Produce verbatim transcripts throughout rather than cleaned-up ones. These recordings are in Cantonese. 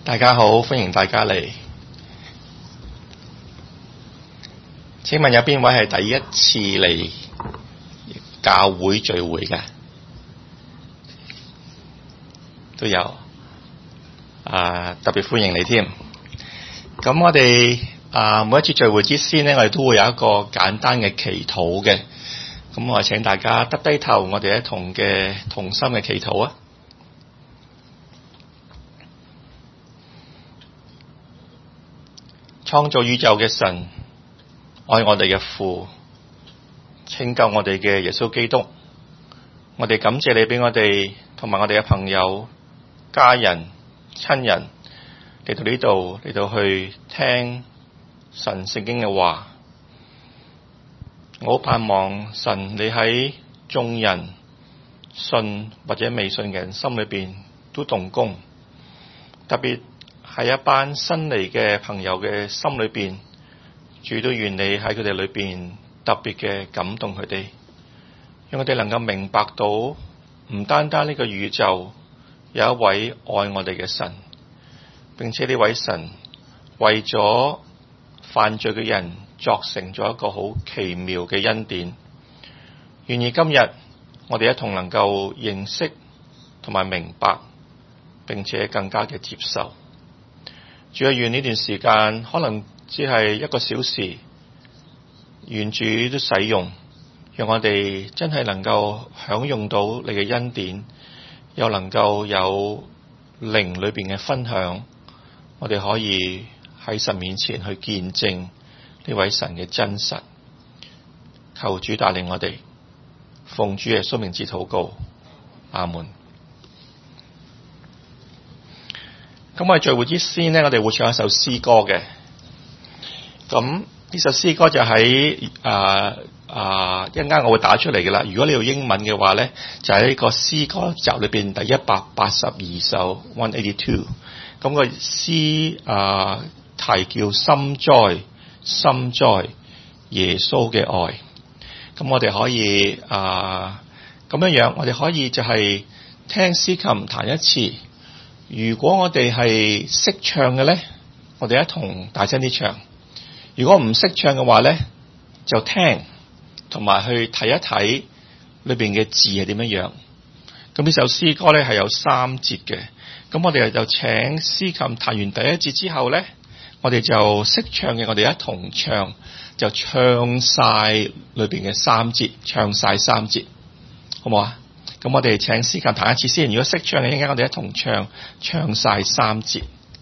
大家好，歡迎大家嚟。請問有邊位係第一次嚟教會聚會嘅？都有啊，特別歡迎你添。咁我哋啊每一次聚會之先呢，我哋都會有一個簡單嘅祈禱嘅。咁我請大家耷低頭，我哋一同嘅同心嘅祈禱啊！創造宇宙嘅神，愛我哋嘅父，拯救我哋嘅耶穌基督，我哋感謝你俾我哋同埋我哋嘅朋友、家人、親人嚟到呢度嚟到去聽神聖經嘅話。我好盼望神你喺眾人信或者未信嘅人心裏邊都動工，特別喺一班新嚟嘅朋友嘅心裏邊，主都願你喺佢哋裏邊特別嘅感動佢哋，讓佢哋能夠明白到唔單單呢個宇宙有一位愛我哋嘅神，並且呢位神為咗犯罪嘅人作成咗一個好奇妙嘅恩典。願意今日我哋一同能夠認識同埋明白，並且更加嘅接受。主啊，願呢段時間可能只係一個小時，願主都使用，讓我哋真係能夠享用到你嘅恩典，又能夠有靈裏邊嘅分享，我哋可以喺神面前去見證呢位神嘅真實。求主帶領我哋，奉主耶穌名字禱告，阿門。咁我哋聚會之先呢，我哋會唱一首詩歌嘅。咁呢首詩歌就喺啊啊一陣間我會打出嚟嘅啦。如果你用英文嘅話咧，就喺呢個詩歌集裏邊第一百八十二首 one eighty two。咁個詩啊題叫心哉心哉耶穌嘅愛。咁我哋可以啊咁樣樣，我哋可以就係聽詩琴彈一次。如果我哋係識唱嘅咧，我哋一同大聲啲唱；如果唔識唱嘅話咧，就聽同埋去睇一睇裏邊嘅字係點樣樣。咁呢首詩歌咧係有三節嘅，咁我哋就請詩琴彈完第一節之後咧，我哋就識唱嘅，我哋一同唱，就唱晒裏邊嘅三節，唱晒三節，好唔好啊？咁我哋請詩琴彈一次先，如果識唱嘅，應該我哋一同唱，唱晒三節。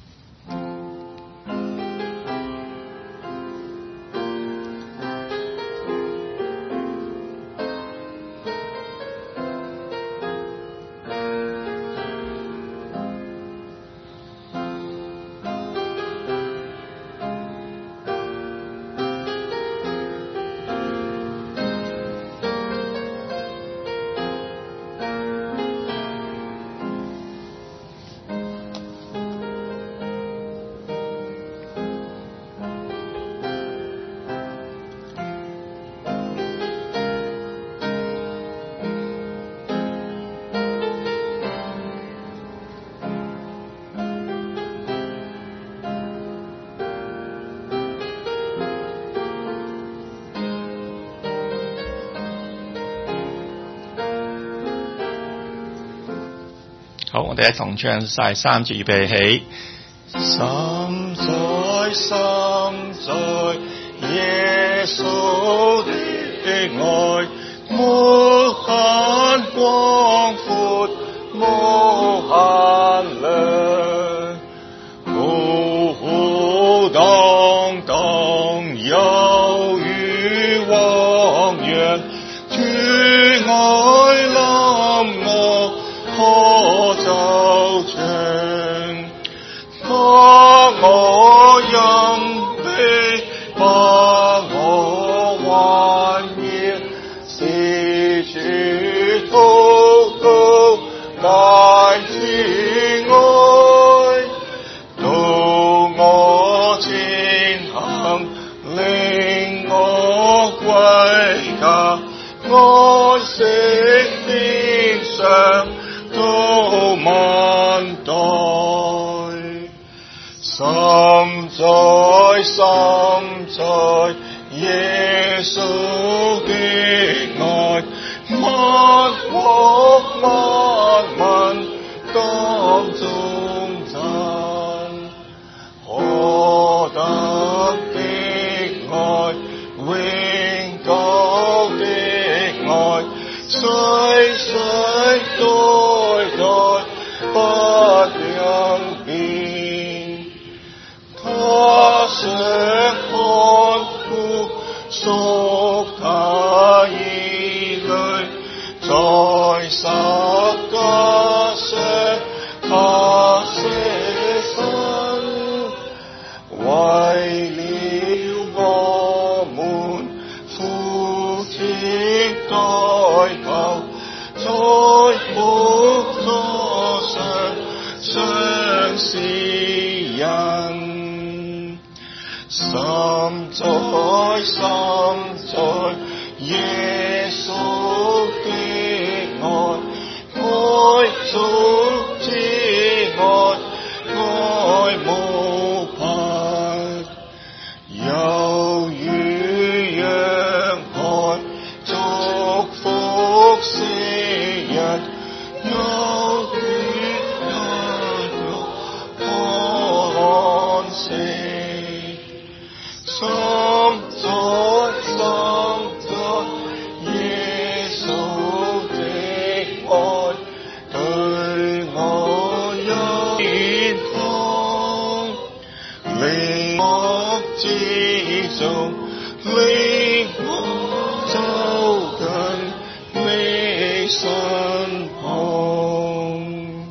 好，我哋一同唱晒三節，預備起。心哉心哉耶穌的愛，無限廣闊，無限量，浩浩蕩蕩猶如汪洋，主愛臨我可奏唱，把我蔭庇，把我環繞，是主禱告，乃至心在心在耶穌的愛，萬國萬民當中讚，何等的愛，永久的愛，世世代代不能變。他想看顧屬他兒女，在十架上他捨身，為了我們付之代求，在福座上相是人。心在心在耶穌的愛，愛足之愛，愛無限，猶如洋海祝福世人，有血一肉可安息。心在心在耶穌的愛，對我有健康，靈惡之中，令我走近你身旁。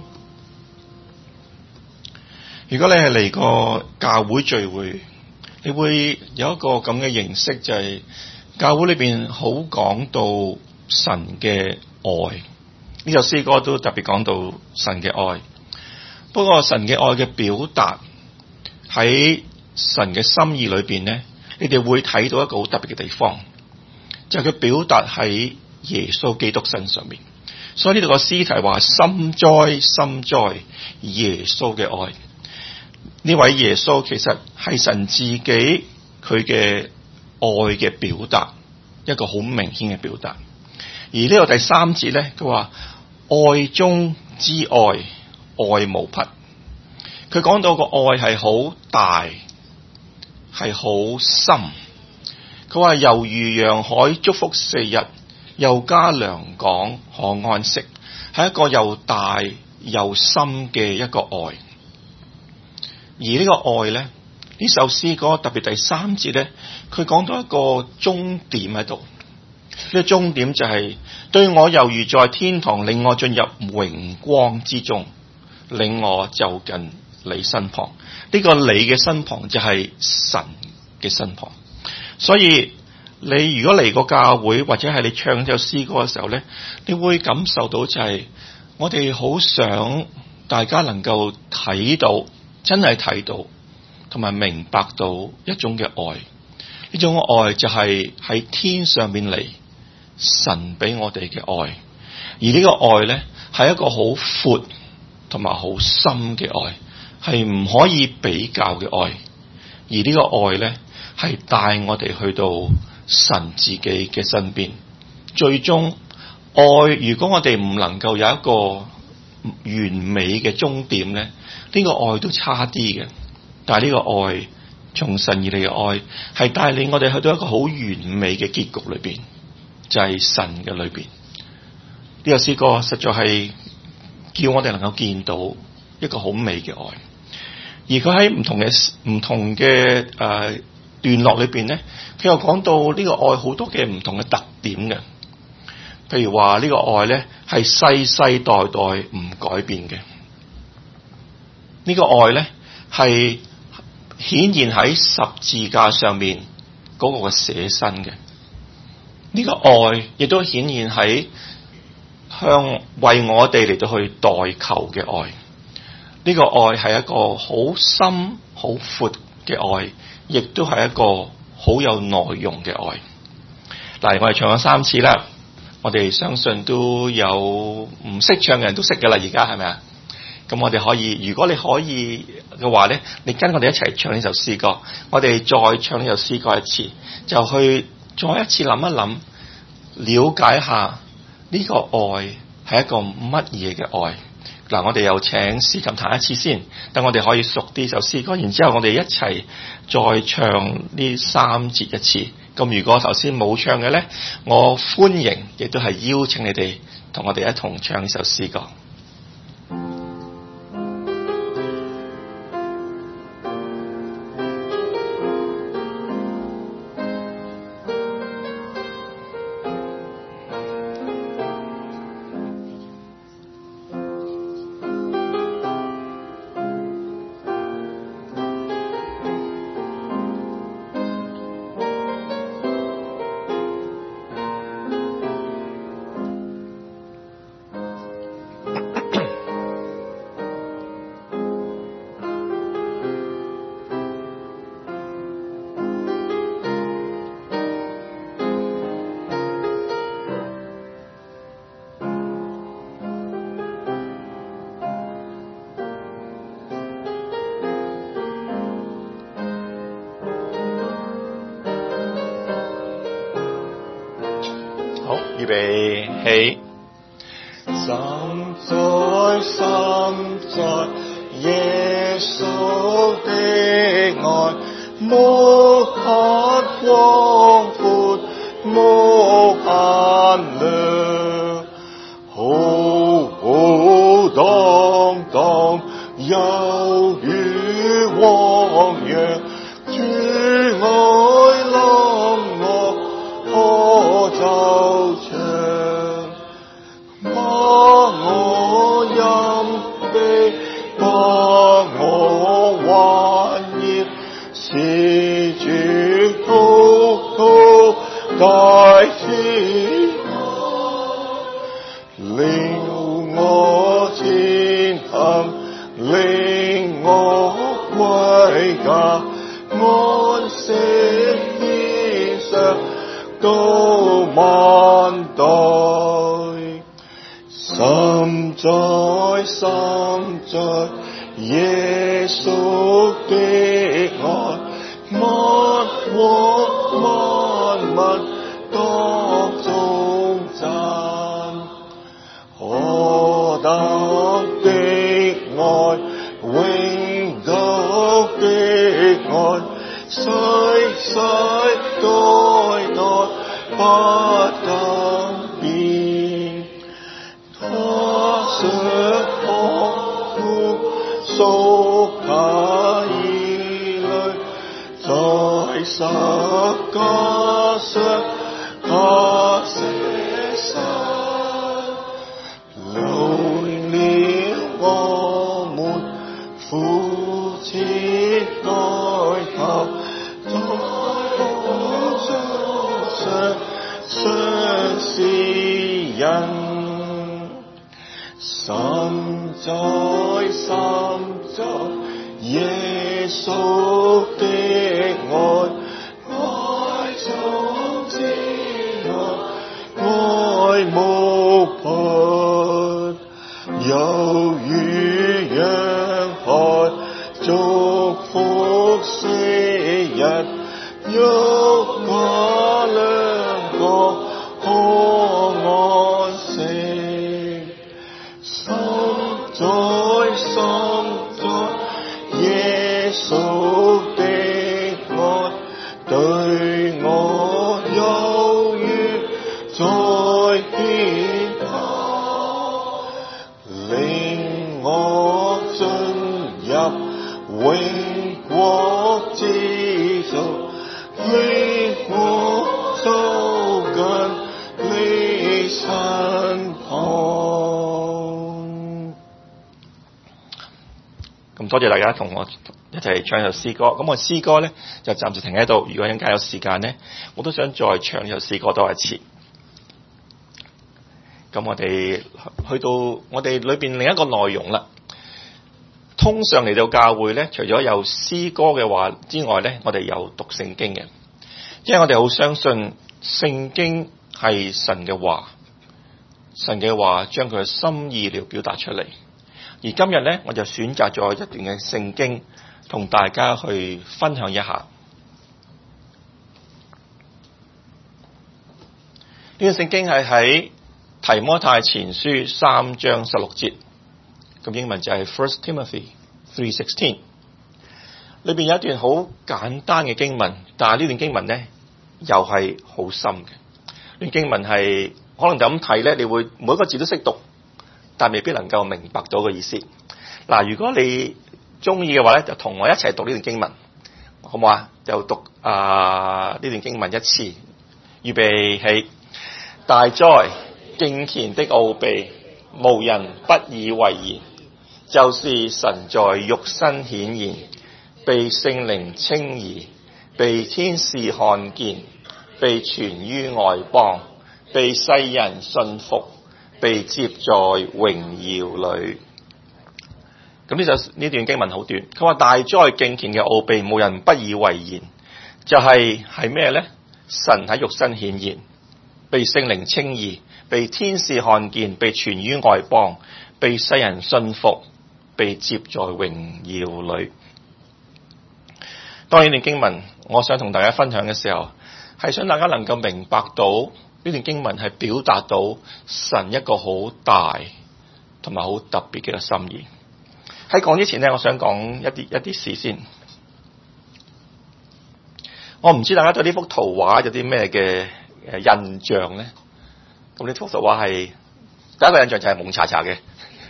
如果你係嚟過教會聚會，你會有一個咁嘅認識，就係、是、教會裏邊好講到神嘅愛。呢首詩歌都特別講到神嘅愛。不過神嘅愛嘅表達喺神嘅心意裏邊呢，你哋會睇到一個好特別嘅地方，就係、是、佢表達喺耶穌基督身上面。所以呢度個詩題話深哉深哉耶穌嘅愛。呢位耶穌其實係神自己佢嘅愛嘅表達，一個好明顯嘅表達。而呢個第三節咧，佢話愛中之愛，愛無匹。佢講到個愛係好大，係好深。佢話猶如洋海祝福四日，又加良港可安息，係一個又大又深嘅一個愛。而呢個愛咧，呢首詩歌特別第三節咧，佢講到一個終點喺度。呢個終點就係、是、對我猶如在天堂，領我進入榮光之中，領我就近你身旁。呢、這個你嘅身旁就係神嘅身旁。所以你如果嚟過教會，或者係你唱呢首詩歌嘅時候咧，你會感受到就係、是、我哋好想大家能夠睇到。真係睇到同埋明白到一種嘅愛，呢種嘅愛就係喺天上面嚟，神俾我哋嘅愛。而呢個愛呢，係一個好闊同埋好深嘅愛，係唔可以比較嘅愛。而呢個愛呢，係帶我哋去到神自己嘅身邊。最終愛，如果我哋唔能夠有一個完美嘅終點呢，呢個愛都差啲嘅。但係呢個愛從神而嚟嘅愛係帶領我哋去到一個好完美嘅結局裏邊，就係、是、神嘅裏邊。呢個詩歌實在係叫我哋能夠見到一個好美嘅愛。而佢喺唔同嘅唔同嘅誒、呃、段落裏邊呢，佢又講到呢個愛好多嘅唔同嘅特點嘅。譬如話呢個愛呢係世世代代唔改變嘅。呢個愛呢係顯現喺十字架上面嗰個嘅捨身嘅。呢個愛亦都顯現喺向為我哋嚟到去代求嘅愛。呢個愛係一個好深好闊嘅愛，亦都係一個好有內容嘅愛。嗱，我哋唱咗三次啦。我哋相信都有唔識唱嘅人都識㗎啦，而家係咪啊？咁我哋可以，如果你可以嘅話咧，你跟我哋一齊唱呢首詩歌，我哋再唱呢首詩歌一次，就去再一次諗一諗，了解下呢個愛係一個乜嘢嘅愛。嗱，我哋又請司琴彈一次先，等我哋可以熟啲首詩歌，然之後我哋一齊再唱呢三節一次。咁如果頭先冇唱嘅咧，我歡迎亦都係邀請你哋同我哋一同唱呢首詩歌。好，預備起。 心在心在耶穌的愛，無限廣闊，無限量，浩浩蕩蕩，猶如汪洋，主愛臨我，可奏唱，把我蔭庇，把我環繞，是主滔滔大慈愛，領我前行，領我歸家，安息天上到萬代。心在心在耶穌的愛，萬國萬民當頌讚，何等的愛，永久的愛，世世代代不更變。他想看顧贖他兒女，在十架上他捨身，流了我們父子代求，在寶座上相是人。心在心在耶穌的愛，愛中之愛，愛無盡，猶如洋海，祝福世人，欲把兩國可安息。心在心在耶穌的愛，對我猶如在天堂，令我進入永國之中，令我走近你身旁。 咁多謝大家同我一齊唱呢首詩歌。咁我詩歌咧就暫時停喺度。如果陣間有時間咧，我都想再唱呢首詩歌多一次。咁我哋去到我哋裏邊另一個內容啦。通常嚟到教會咧，除咗有詩歌嘅話之外咧，我哋有讀聖經嘅，因為我哋好相信聖經係神嘅話，神嘅話將佢嘅心意了表達出嚟。 而今日咧，我就選擇咗一段嘅聖經同大家去分享一下。呢段聖經係喺提摩太前書三章十六節，咁英文就係 First Timothy three sixteen。裏邊有一段好簡單嘅經文，但係呢段經文咧又係好深嘅。呢段經文係可能就咁睇咧，你會每一個字都識讀，但未必能夠明白到個意思。嗱，如果你中意嘅話咧，就同我一齊讀呢段經文，好唔好啊？就讀啊呢段經文一次，預備起。大哉敬虔的奧秘，無人不以為然，就是神在肉身顯現，被聖靈稱義，被天使看見，被傳於外邦，被世人信服，被接在榮耀裏。咁呢就呢段經文好短，佢話大哉敬虔嘅奧秘，無人不以為然，就係係咩呢？神喺肉身顯現，被聖靈稱義，被天使看見，被傳於外邦，被世人信服，被接在榮耀裏。當然呢段經文，我想同大家分享嘅時候，係想大家能夠明白到呢段經文係表達到神一個好大同埋好特別嘅心意。喺講之前呢，我想講一啲一啲事先。我唔知大家對呢幅圖畫有啲咩嘅誒印象咧？咁呢幅圖畫係第一個印象就係蒙查查嘅。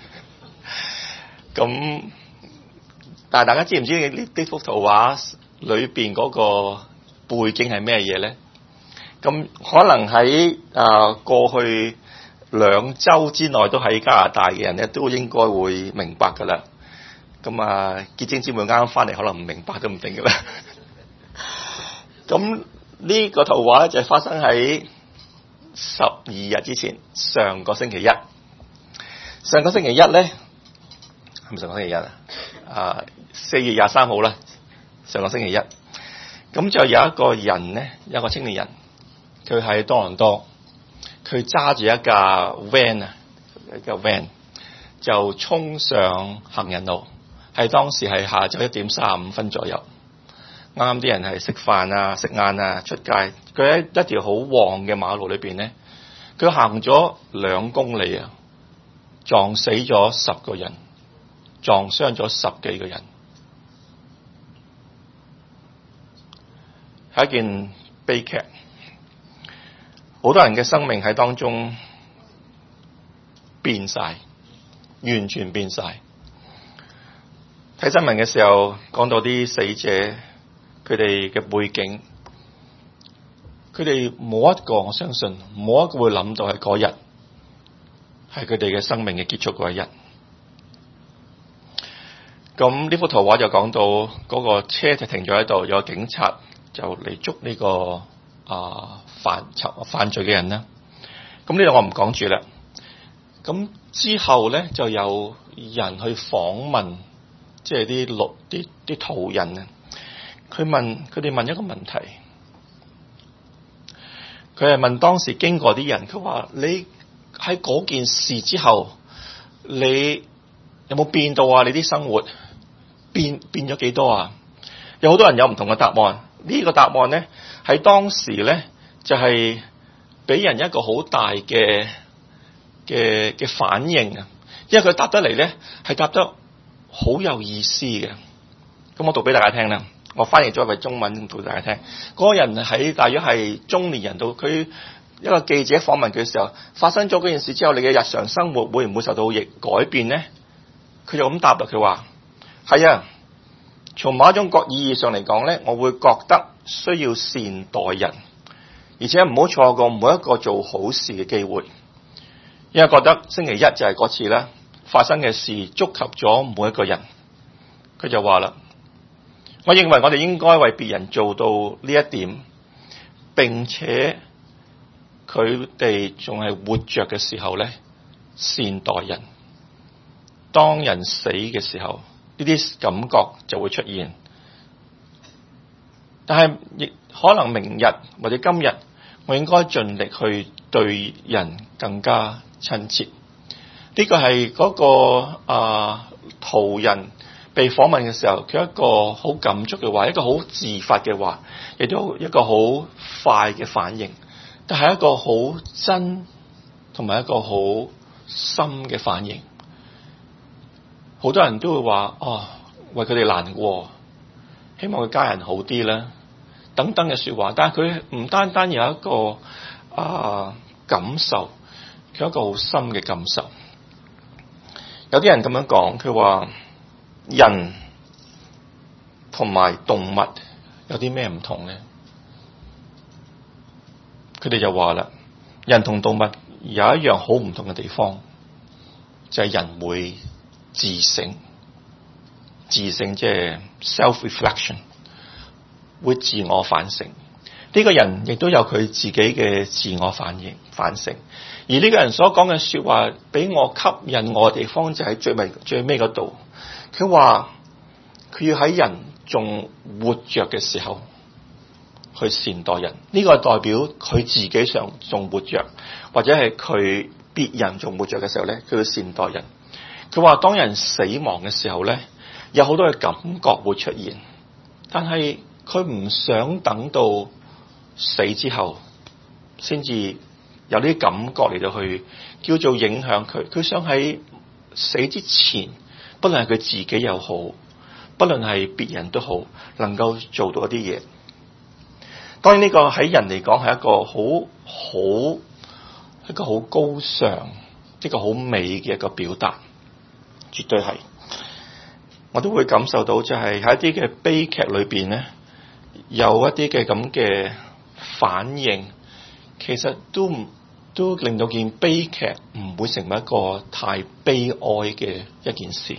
咁但係大家知唔知呢呢幅圖畫裏邊嗰個背景係咩嘢咧？咁可能喺啊過去兩週之內都喺加拿大嘅人咧，都應該會明白噶啦。咁啊，潔貞姊妹啱啱翻嚟，可能唔明白都唔定噶啦。咁呢個圖畫咧就係發生喺十二日之前，上個星期一。上個星期一咧，係咪上個星期一啊？啊，四月廿三號啦，上個星期一。咁就有一個人咧，有一個青年人，佢喺多倫多，佢揸住一架 van 啊，一架 van 就衝上行人路。係當時係下晝一點三十五分左右，啱啱啲人係食飯啊、食晏啊、出街。佢喺一條好旺嘅馬路裏邊咧，佢行咗兩公里啊，撞死咗十個人，撞傷咗十幾個人，係一件悲劇。好多人嘅生命喺當中變晒，完全變晒。睇新聞嘅時候講到啲死者佢哋嘅背景，佢哋冇一個，我相信冇一個會諗到係嗰日係佢哋嘅生命嘅結束嗰一日。咁呢幅圖畫就講到嗰個車就停咗喺度，有警察就嚟捉呢個啊犯賊犯罪嘅人啦。咁呢度我唔講住啦。咁之後咧就有人去訪問。即係啲錄啲啲途人啊，佢問佢哋問一個問題，佢係問當時經過啲人，佢話你喺嗰件事之後，你有冇變到啊？你啲生活變變咗幾多啊？有好多人有唔同嘅答案。呢、這個答案咧喺當時咧就係、是、俾人一個好大嘅嘅嘅反應啊，因為佢答得嚟咧係答得好有意思嘅。咁我讀俾大家聽啦，我翻譯咗為中文讀俾大家聽。嗰、那個人喺大約係中年人度，佢一個記者訪問佢嘅時候，發生咗嗰件事之後，你嘅日常生活會唔會受到逆改變呢？佢就咁答啦，佢話係啊，從某一種角意義上嚟講咧，我會覺得需要善待人，而且唔好錯過每一個做好事嘅機會，因為覺得星期一就係嗰次啦。發生嘅事觸及咗每一個人，佢就話啦，我認為我哋應該為別人做到呢一點，並且佢哋仲係活着嘅時候咧，善待人。當人死嘅時候，呢啲感覺就會出現。但係亦可能明日或者今日，我應該盡力去對人更加親切。 呢個係嗰個啊途人被訪問嘅時候，佢一個好感觸嘅話，一個好自發嘅話，亦都一個好快嘅反應，但係一個好真同埋一個好深嘅反應。好多人都會話哦，為佢哋難過，希望佢家人好啲啦，等等嘅說話。但係佢唔單單有一個啊感受，佢有一個好深嘅感受。有啲人咁樣講，佢話人同埋動物有啲咩唔同呢？佢哋就話啦，人同動物有一樣好唔同嘅地方，就係人會自省，自省即係 self-reflection， 會自我反省。呢個人亦都有佢自己嘅自我反應反省。而呢個人所講嘅說話，俾我吸引我嘅地方就喺最尾最尾嗰度。佢話佢要喺人仲活着嘅時候去善待人。呢個代表佢自己上仲活着，或者係佢別人仲活着嘅時候咧，佢要善待人。佢話當人死亡嘅時候咧，有好多嘅感覺會出現，但係佢唔想等到死之後先至有啲感覺嚟到去叫做影響佢。佢想喺死之前，不論係佢自己又好，不論係別人都好，能夠做到一啲嘢。當然呢個喺人嚟講係一個好好一個好高尚、一個好美嘅一個表達，絕對係。我都會感受到就係喺一啲嘅悲劇裏邊咧，有一啲嘅咁嘅反應，其實都唔都令到件悲劇唔會成為一個太悲哀嘅一件事。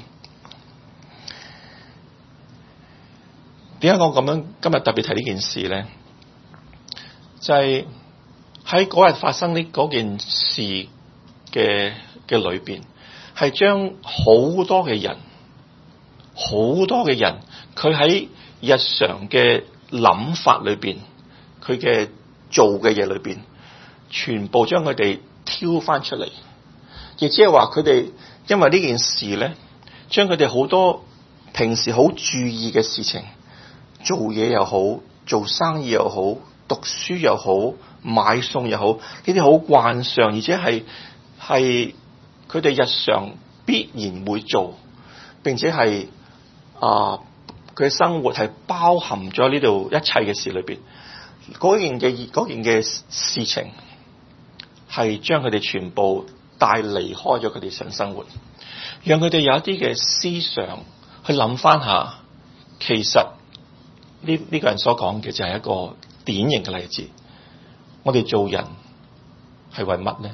點解我咁樣今日特別提呢件事咧？就係喺嗰日發生呢嗰件事嘅嘅裏邊，係將好多嘅人，好多嘅人，佢喺日常嘅諗法裏邊，佢嘅做嘅嘢裏邊，全部將佢哋挑翻出嚟，亦即係話佢哋因為呢件事咧，將佢哋好多平時好注意嘅事情，做嘢又好，做生意又好，讀書又好，買餸又好，呢啲好慣常，而且係係佢哋日常必然會做，並且係啊佢嘅生活係包含咗呢度一切嘅事裏邊，嗰件嘅嗰件嘅事情係將佢哋全部帶離開咗佢哋想生活，讓佢哋有一啲嘅思想去諗翻下，其實呢呢個人所講嘅就係一個典型嘅例子。我哋做人係為乜呢？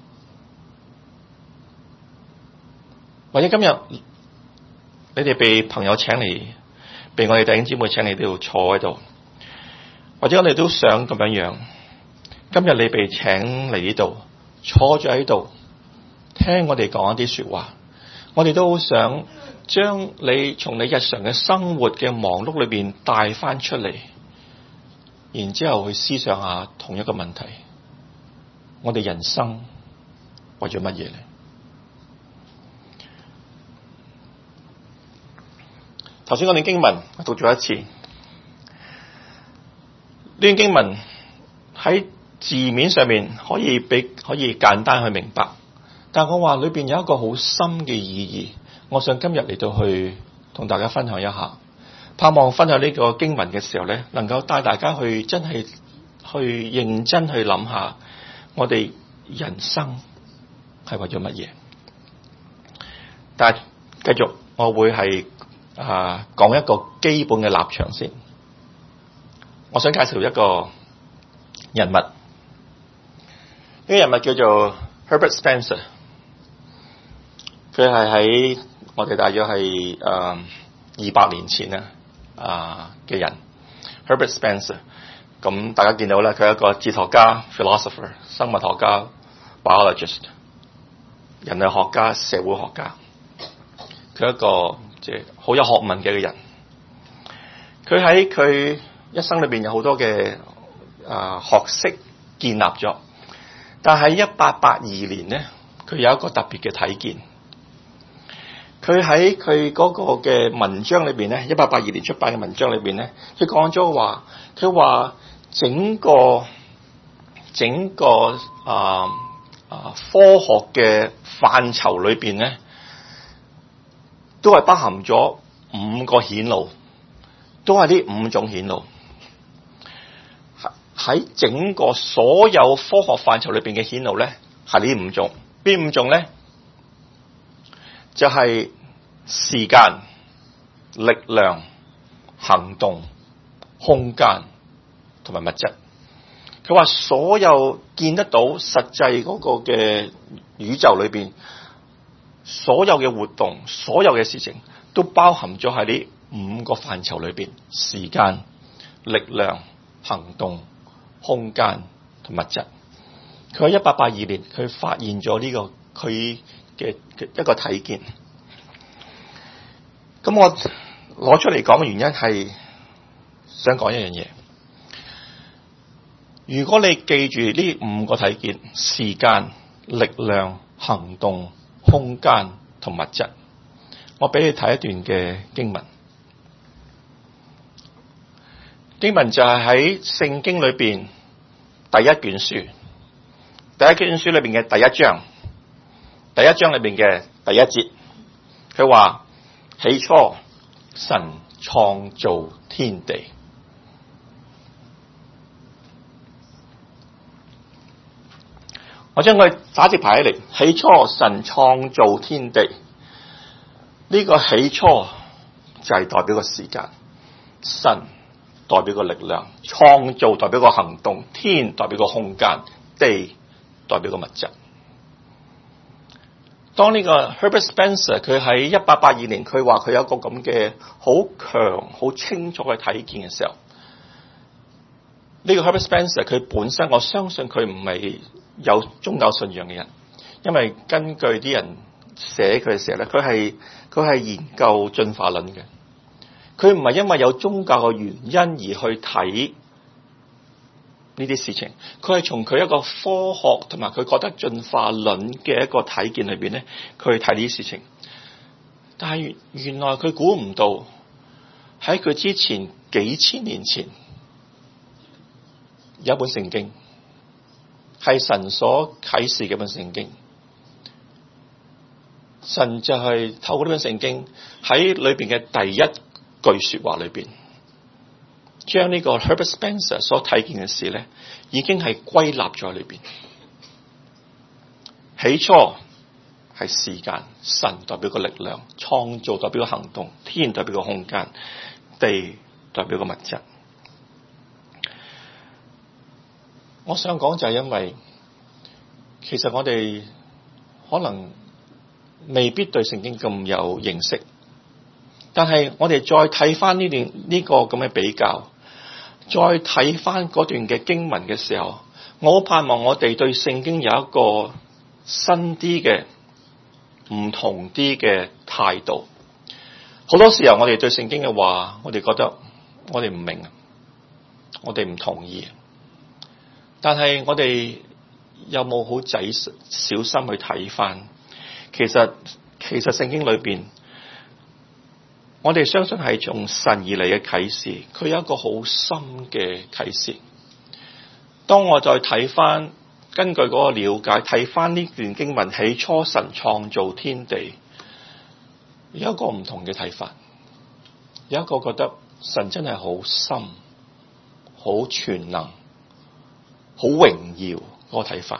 或者今日你哋被朋友請嚟，被我哋弟兄姊妹請嚟呢度坐喺度，或者我哋都想咁樣樣。今日你被請嚟呢度，坐咗喺度，聽我哋講一啲說話，我哋都好想將你從你日常嘅生活嘅忙碌裏邊帶翻出嚟，然之後去思想下同一個問題：我哋人生為咗乜嘢呢？頭先我哋經文我讀咗一次，呢段經文喺字面上面可以俾可以簡單去明白，但我話裏邊有一個好深嘅意義，我想今日嚟到去同大家分享一下，盼望分享呢個經文嘅時候咧，能夠帶大家去真係去認真去諗下，我哋人生係為咗乜嘢？但係繼續，我會係啊講一個基本嘅立場先。我想介紹一個人物，呢個人物叫做 Herbert Spencer， 佢係喺我哋大約係誒二百年前啊啊嘅人 Herbert Spencer。咁大家見到咧，佢係一個哲學家 philosopher、生物學家 biologist、人類學家、社會學家。佢係一個即係好有學問嘅一個人。佢喺佢一生裏邊有好多嘅啊學識建立咗，但係一八八二年咧， 佢有一個特別嘅睇見。佢喺佢嗰個嘅文章裏邊咧，一八八二年出版嘅文章裏邊咧，佢講咗話，佢話整個整個啊啊科學嘅範疇裏邊咧，都係包含咗五個顯露，都係呢五種顯露。喺整個所有科學範疇裏邊嘅顯露咧，係呢五種。邊五種咧？就係時間、力量、行動、空間同埋物質。佢話所有見得到實際嗰個嘅宇宙裏邊，所有嘅活動、所有嘅事情都包含咗喺呢五個範疇裏邊：時間、力量、行動、空間同物質。佢喺一八八二年，佢發現咗呢、這個佢嘅一個睇見。咁我攞出嚟講嘅原因係想講一樣嘢。如果你記住呢五個睇見：時間、力量、行動、空間同物質，我俾你睇一段嘅經文。經文就係喺聖經裏邊第一卷書，第一卷書裏邊嘅第一章，第一章裏邊嘅第一節，佢話：起初神創造天地。我將佢打直排起嚟。起初神創造天地，呢、這個起初就係代表個時間，神代表個力量，創造代表個行動，天代表個空間，地代表個物質。當呢個 Herbert Spencer 佢喺一八八二年，佢話佢有一個咁嘅好強、好清楚嘅睇見嘅時候，呢、這個 Herbert Spencer 佢本身，我相信佢唔係有宗教信仰嘅人，因為根據啲人寫佢嘅時候咧，佢係佢係研究進化論嘅，佢唔係因為有宗教嘅原因而去睇呢啲事情，佢係從佢一個科學同埋佢覺得進化論嘅一個睇見裏邊咧，佢去睇呢啲事情。但係原來佢估唔到喺佢之前幾千年前有一本聖經係神所啟示嘅一本聖經，神就係透過呢本聖經喺裏邊嘅第一句說話裏邊，將呢個 Herbert Spencer 所睇見嘅事咧，已經係歸納咗喺裏邊。起初係時間，神代表個力量，創造代表個行動，天代表個空間，地代表個物質。我想講就係因為，其實我哋可能未必對聖經咁有認識，但係我哋再睇翻呢段呢個咁嘅比較，再睇翻嗰段嘅經文嘅時候，我盼望我哋對聖經有一個新啲嘅、唔同啲嘅態度。好多時候我哋對聖經嘅話，我哋覺得我哋唔明，我哋唔同意。但係我哋有冇好仔細小心去睇翻？其實其實聖經裏邊，我哋相信係從神而嚟嘅啟示，佢有一個好深嘅啟示。當我再睇翻，根據嗰個了解，睇翻呢段經文，起初神創造天地，有一個唔同嘅睇法，有一個覺得神真係好深、好全能、好榮耀嗰個睇法。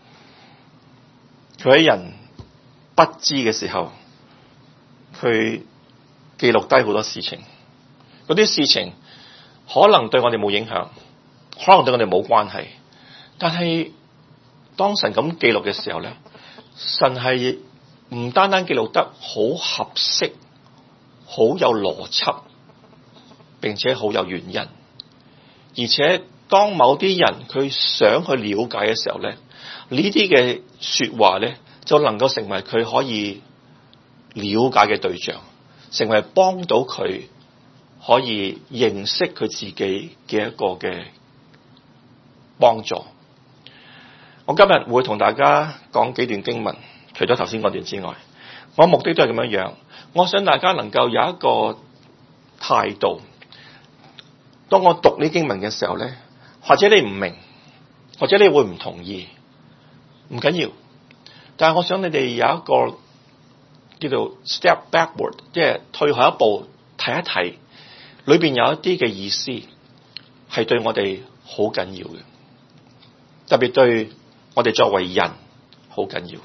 佢喺人不知嘅時候，佢記錄低好多事情，嗰啲事情可能對我哋冇影響，可能對我哋冇關係，但係當神咁記錄嘅時候咧，神係唔單單記錄得好合適、好有邏輯，並且好有原因，而且當某啲人佢想去了解嘅時候咧，呢啲嘅說話咧就能夠成為佢可以了解嘅對象，成為幫到佢可以認識佢自己嘅一個嘅幫助。 我今日會同大家講幾段經文，除咗頭先嗰段之外，我目的都係咁樣樣。我想大家能夠有一個態度，當我讀呢經文嘅時候咧，或者你唔明，或者你會唔同意，唔緊要。但係我想你哋有一個叫做 step backward， 即係退後一步睇一睇，裏邊有一啲嘅意思係對我哋好緊要嘅，特別對我哋作為人好緊要。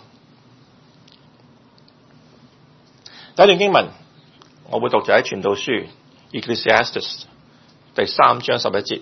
第一段經文我會讀就喺傳道書 Ecclesiastes 第三章十一節。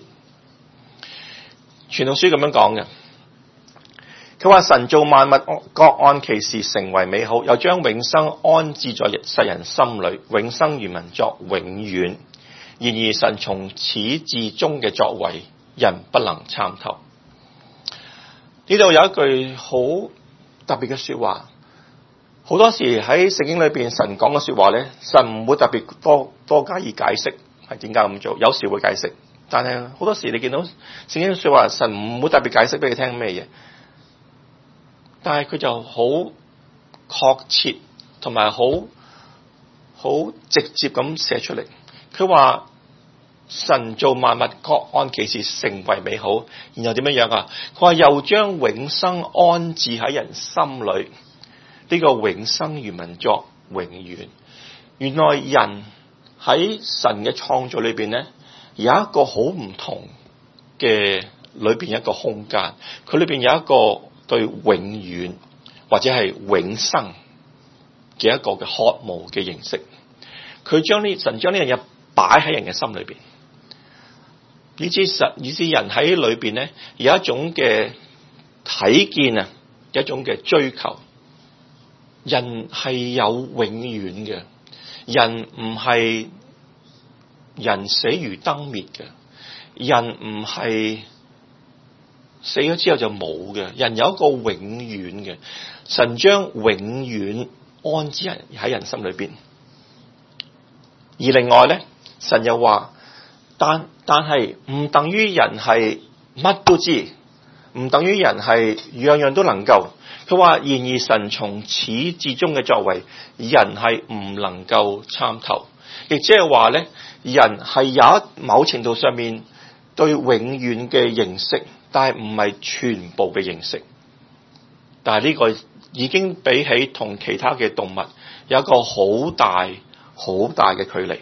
傳道書咁樣講嘅，佢話神造萬物各按其時成為美好，又將永生安置在世人心裏，永生原文作永遠。然而神從始至終嘅作為，人不能參透。呢度有一句好特別嘅說話，好多時喺聖經裏邊神講嘅說話咧，神唔會特別多多加以解釋係點解咁做，有時會解釋，但係好多時你見到聖經說話，神唔會特別解釋俾你聽咩嘢，但係佢就好確切同埋好好直接咁寫出嚟。佢話神造萬物各按其時成為美好，然後點樣樣啊？佢話又將永生安置喺人心裏，呢個永生原文作永遠。原來人喺神嘅創造裏邊咧，有一個好唔同嘅裏邊一個空間，佢裏邊有一個對永遠或者係永生嘅一個嘅渴慕嘅認識。佢將呢神將呢樣嘢擺喺人嘅心裏邊，以至神以至人喺裏邊咧有一種嘅睇見啊，一種嘅追求。人係有永遠嘅，人唔係人死如燈滅嘅，人唔係死咗之後就冇嘅，人有一個永遠嘅。神將永遠安置人喺人心裏邊。而另外咧，神又話，但但係唔等於人係乜都知，唔等於人係樣樣都能夠。佢話，然而神從始至終嘅作為，人係唔能夠參透，亦即係話咧，人係有一某程度上面對永遠嘅認識，但係唔係全部嘅認識。但係呢個已經比起同其他嘅動物有一個好大好大嘅距離。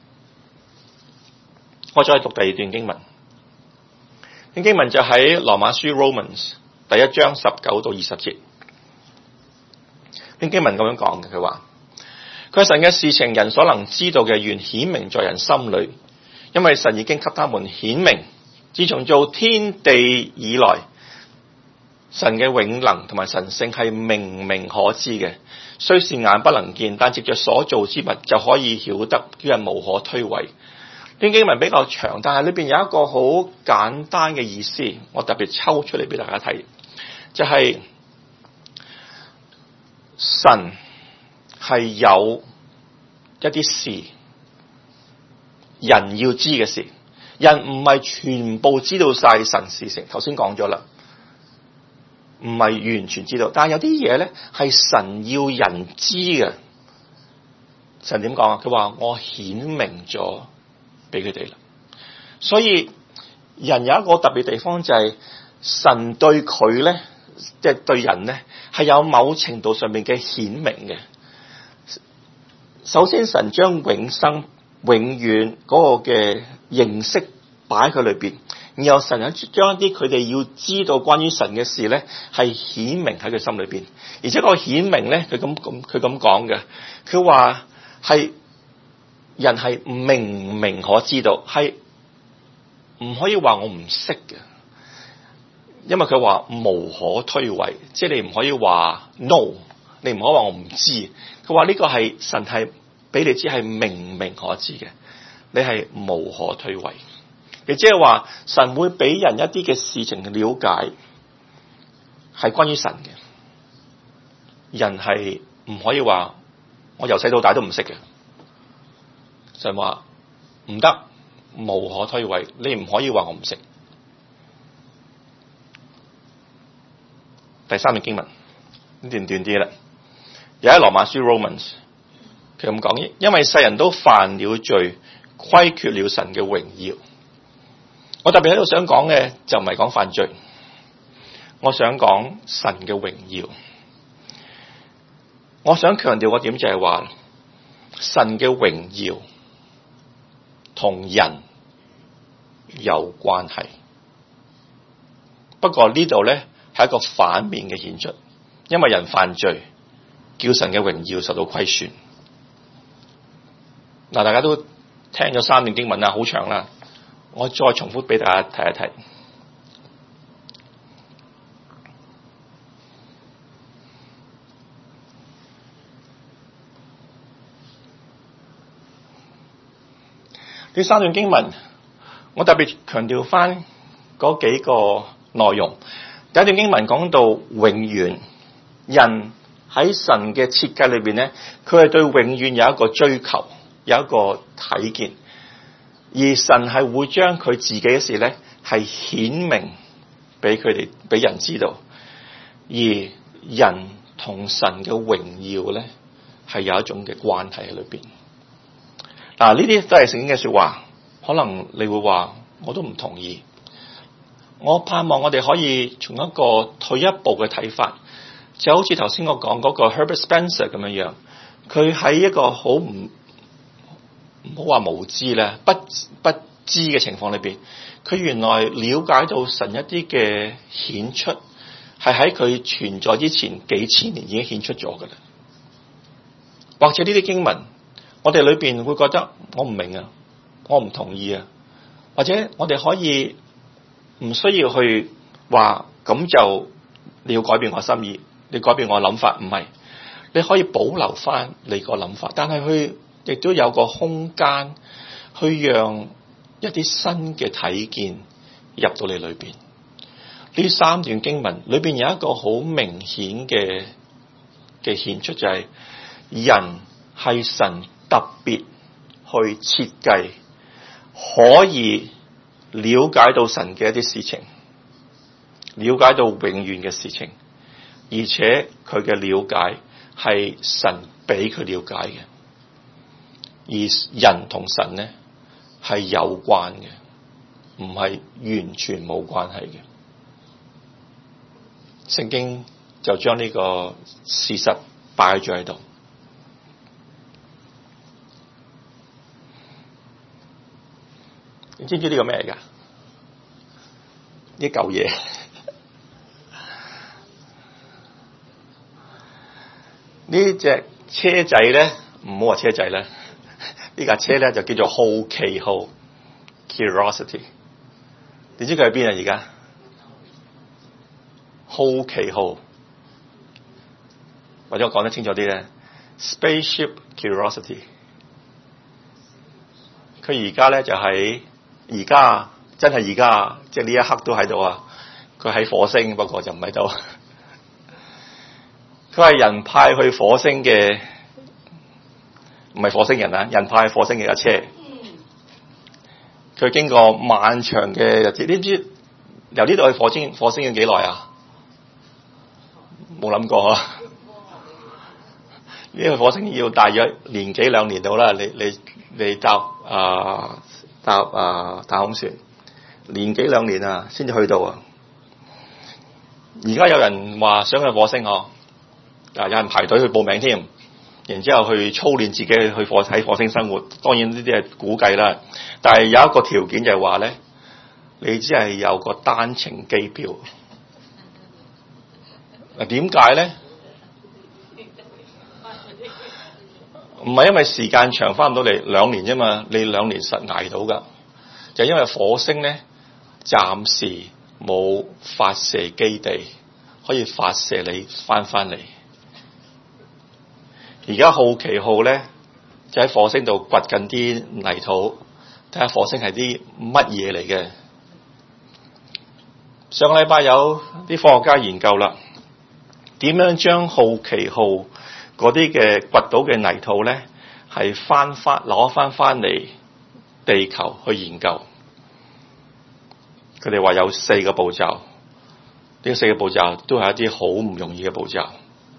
我再讀第二段經文，呢經文就喺羅馬書 Romans 第一章十九到二十節。呢經文咁樣講嘅，佢話佢神嘅事情，人所能知道嘅，原顯明在人心裏，因為神已經給他們顯明。自從造天地以來，神嘅永能同埋神性係明明可知嘅，雖是眼不能見，但藉着所造之物就可以曉得，叫人無可推諉。呢經文比較長，但係裏邊有一個好簡單嘅意思，我特別抽出嚟俾大家睇，就係、是、神係有一啲事人要知嘅事，人唔係全部知道晒神事情。頭先講咗啦，唔係完全知道，但係有啲嘢咧係神要人知嘅。神點講啊？佢話我顯明咗俾佢哋啦。所以人有一個特別地方，就係神對佢咧，即係對人咧，係有某程度上面嘅顯明嘅。首先，神將永生、永遠嗰個嘅認識擺喺佢裏邊，然後神將一啲佢哋要知道關於神嘅事咧，係顯明喺佢心裏邊。而且個顯明咧，佢咁咁佢咁講嘅，佢話係人係明明可知道，係唔可以話我唔識嘅。因為佢話無可推諉，即係你唔可以話 no， 你唔可以話我唔知。佢話呢個係神係俾你知係明明可知嘅，你係無可推諉。亦即係話神會俾人一啲嘅事情嘅了解，係關於神嘅。人係唔可以話我由細到大都唔識嘅。神話唔得，無可推諉，你唔可以話我唔識。 第三段經文呢段短啲啦，又喺羅馬書 Romans， 佢咁講，因為世人都犯了罪，虧缺了神嘅榮耀。我特別喺度想講嘅就唔係講犯罪，我想講神嘅榮耀。我想強調個點就係話，神嘅榮耀同人有關係。不過呢度咧係一個反面嘅顯出，因為人犯罪，叫神嘅榮耀受到虧損。嗱，大家都聽咗三段經文啦，好長啦，我再重複俾大家睇一睇。呢三段經文，我特別強調翻嗰幾個內容。第一段經文講到永遠，人喺神嘅設計裏邊咧，佢係對永遠有一個追求，有一個睇見，而神係會將佢自己嘅事咧係顯明俾佢哋俾人知道，而人同神嘅榮耀咧係有一種嘅關係喺裏邊。嗱，呢啲都係聖經嘅說話，可能你會話我都唔同意。我盼望我哋可以從一個退一步嘅睇法，就好似頭先我講嗰個 Herbert Spencer 咁樣樣，佢喺一個好唔唔好話無知咧，不不知嘅情況裏邊，佢原來了解到神一啲嘅顯出，係喺佢存在之前幾千年已經顯出咗噶啦。或者呢啲經文，我哋裏邊會覺得我唔明啊，我唔同意啊，或者我哋可以唔需要去話咁就你要改變我心意，你改變我諗法，唔係，你可以保留翻你個諗法，但係佢亦都有個空間去讓一啲新嘅睇見入到你裏邊。呢三段經文裏邊有一個好明顯嘅嘅顯出，就係人係神特別去設計，可以了解到神嘅一啲事情，了解到永遠嘅事情，而且佢嘅了解係神俾佢了解嘅，而人同神呢係有關嘅，唔係完全冇關係嘅。聖經就將呢個事實擺咗喺度。你知唔知呢個咩嚟噶？呢嚿嘢，呢隻車仔咧，唔好話車仔咧，呢架車咧就叫做好奇號 （Curiosity）。你知佢喺邊啊？而家好奇號，或者我講得清楚啲咧 ，Spaceship Curiosity。佢而家咧就喺。而家真係而家，即係呢一刻都喺度啊！佢喺火星，不過就唔喺度。佢係人派去火星嘅，唔係火星人啊！人派去火星嘅架車。佢經過漫長嘅日子，你知由呢度去火星，火星要幾耐啊？冇諗過啊！呢個火星要大約年幾兩年到啦。你你你搭啊？呃搭啊太空船年幾兩年啊，先至去到啊！而家有人話想去火星嗬，啊有人排隊去報名添，然之後去操練自己去火喺火星生活。當然呢啲係估計啦，但係有一個條件就係話咧，你只係有個單程機票。嗱，點解咧？唔係因為時間長翻唔到嚟兩年啫嘛，你兩年實捱到噶，就因為火星咧暫時冇發射基地可以發射你翻翻嚟。而家好奇號咧就喺火星度掘緊啲泥土，睇下火星係啲乜嘢嚟嘅。上個禮拜有啲科學家研究啦，點樣將好奇號嗰啲嘅掘到嘅泥土咧，係翻翻攞翻翻嚟地球去研究。佢哋話有四個步驟。 呢四個步驟都係一啲好唔容易嘅步驟。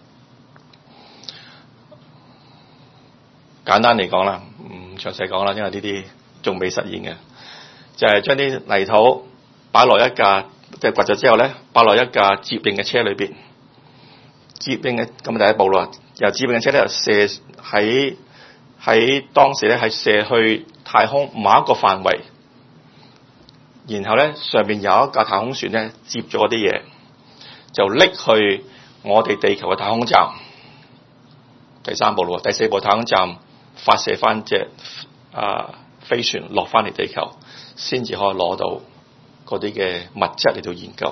簡單嚟講啦，唔詳細講啦，因為呢啲仲未實現嘅，就係將啲泥土擺落一架，即係掘咗之後咧，擺落一架接應嘅車裏邊。接應嘅咁第一步咯，由接應嘅車咧就射喺喺當時咧係射去太空某一個範圍，然後咧上邊有一架太空船咧接咗啲嘢，就拎去我哋地球嘅太空站。第三步咯，第四步太空站發射翻隻啊飛船落翻嚟地球，先至可以攞到嗰啲嘅物質嚟到研究。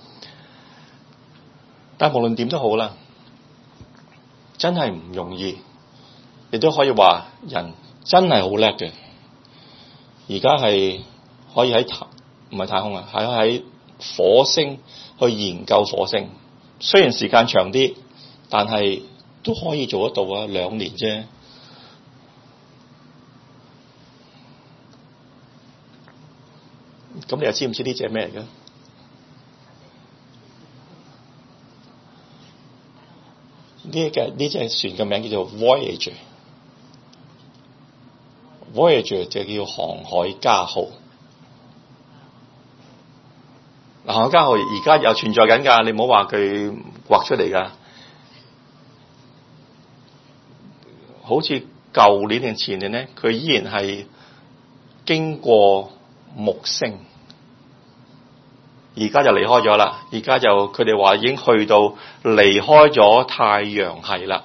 但係無論點都好啦，真係唔容易，亦都可以話人真係好叻嘅。而家係可以喺太唔係太空啊，係喺火星去研究火星。雖然時間長啲，但係都可以做得到啊，兩年啫。咁你又知唔知呢隻咩嚟嘅？呢隻呢隻船嘅名叫做 Voyager，Voyager 就叫航海家號。嗱，航海家號而家又存在緊㗎，你唔好話佢畫出嚟㗎。好似舊年定前年咧，佢依然係經過木星，而家就離開咗啦。而家就佢哋話已經去到離開咗太陽系啦。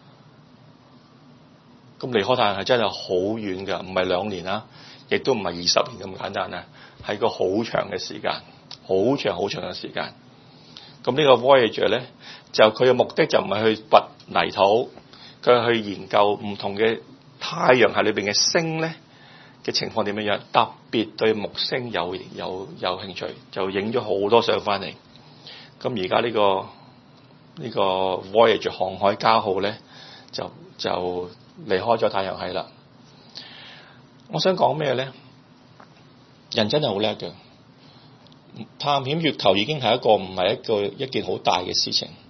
咁離開太陽系真係好遠㗎，唔係兩年啦，亦都唔係二十年咁簡單啊，係個好長嘅時間，好長好長嘅時間。咁呢個 Voyager 咧，就佢嘅目的就唔係去掘泥土。佢去研究唔同嘅太陽系裏邊嘅星咧嘅情況點樣樣，特別對木星有有有興趣，就影咗好多相翻嚟。咁而家呢個呢個 Voyager 航海家號咧，就就離開咗太陽系啦。我想講咩咧？人真係好叻嘅，探險月球已經係一個唔係一個一件好大嘅事情。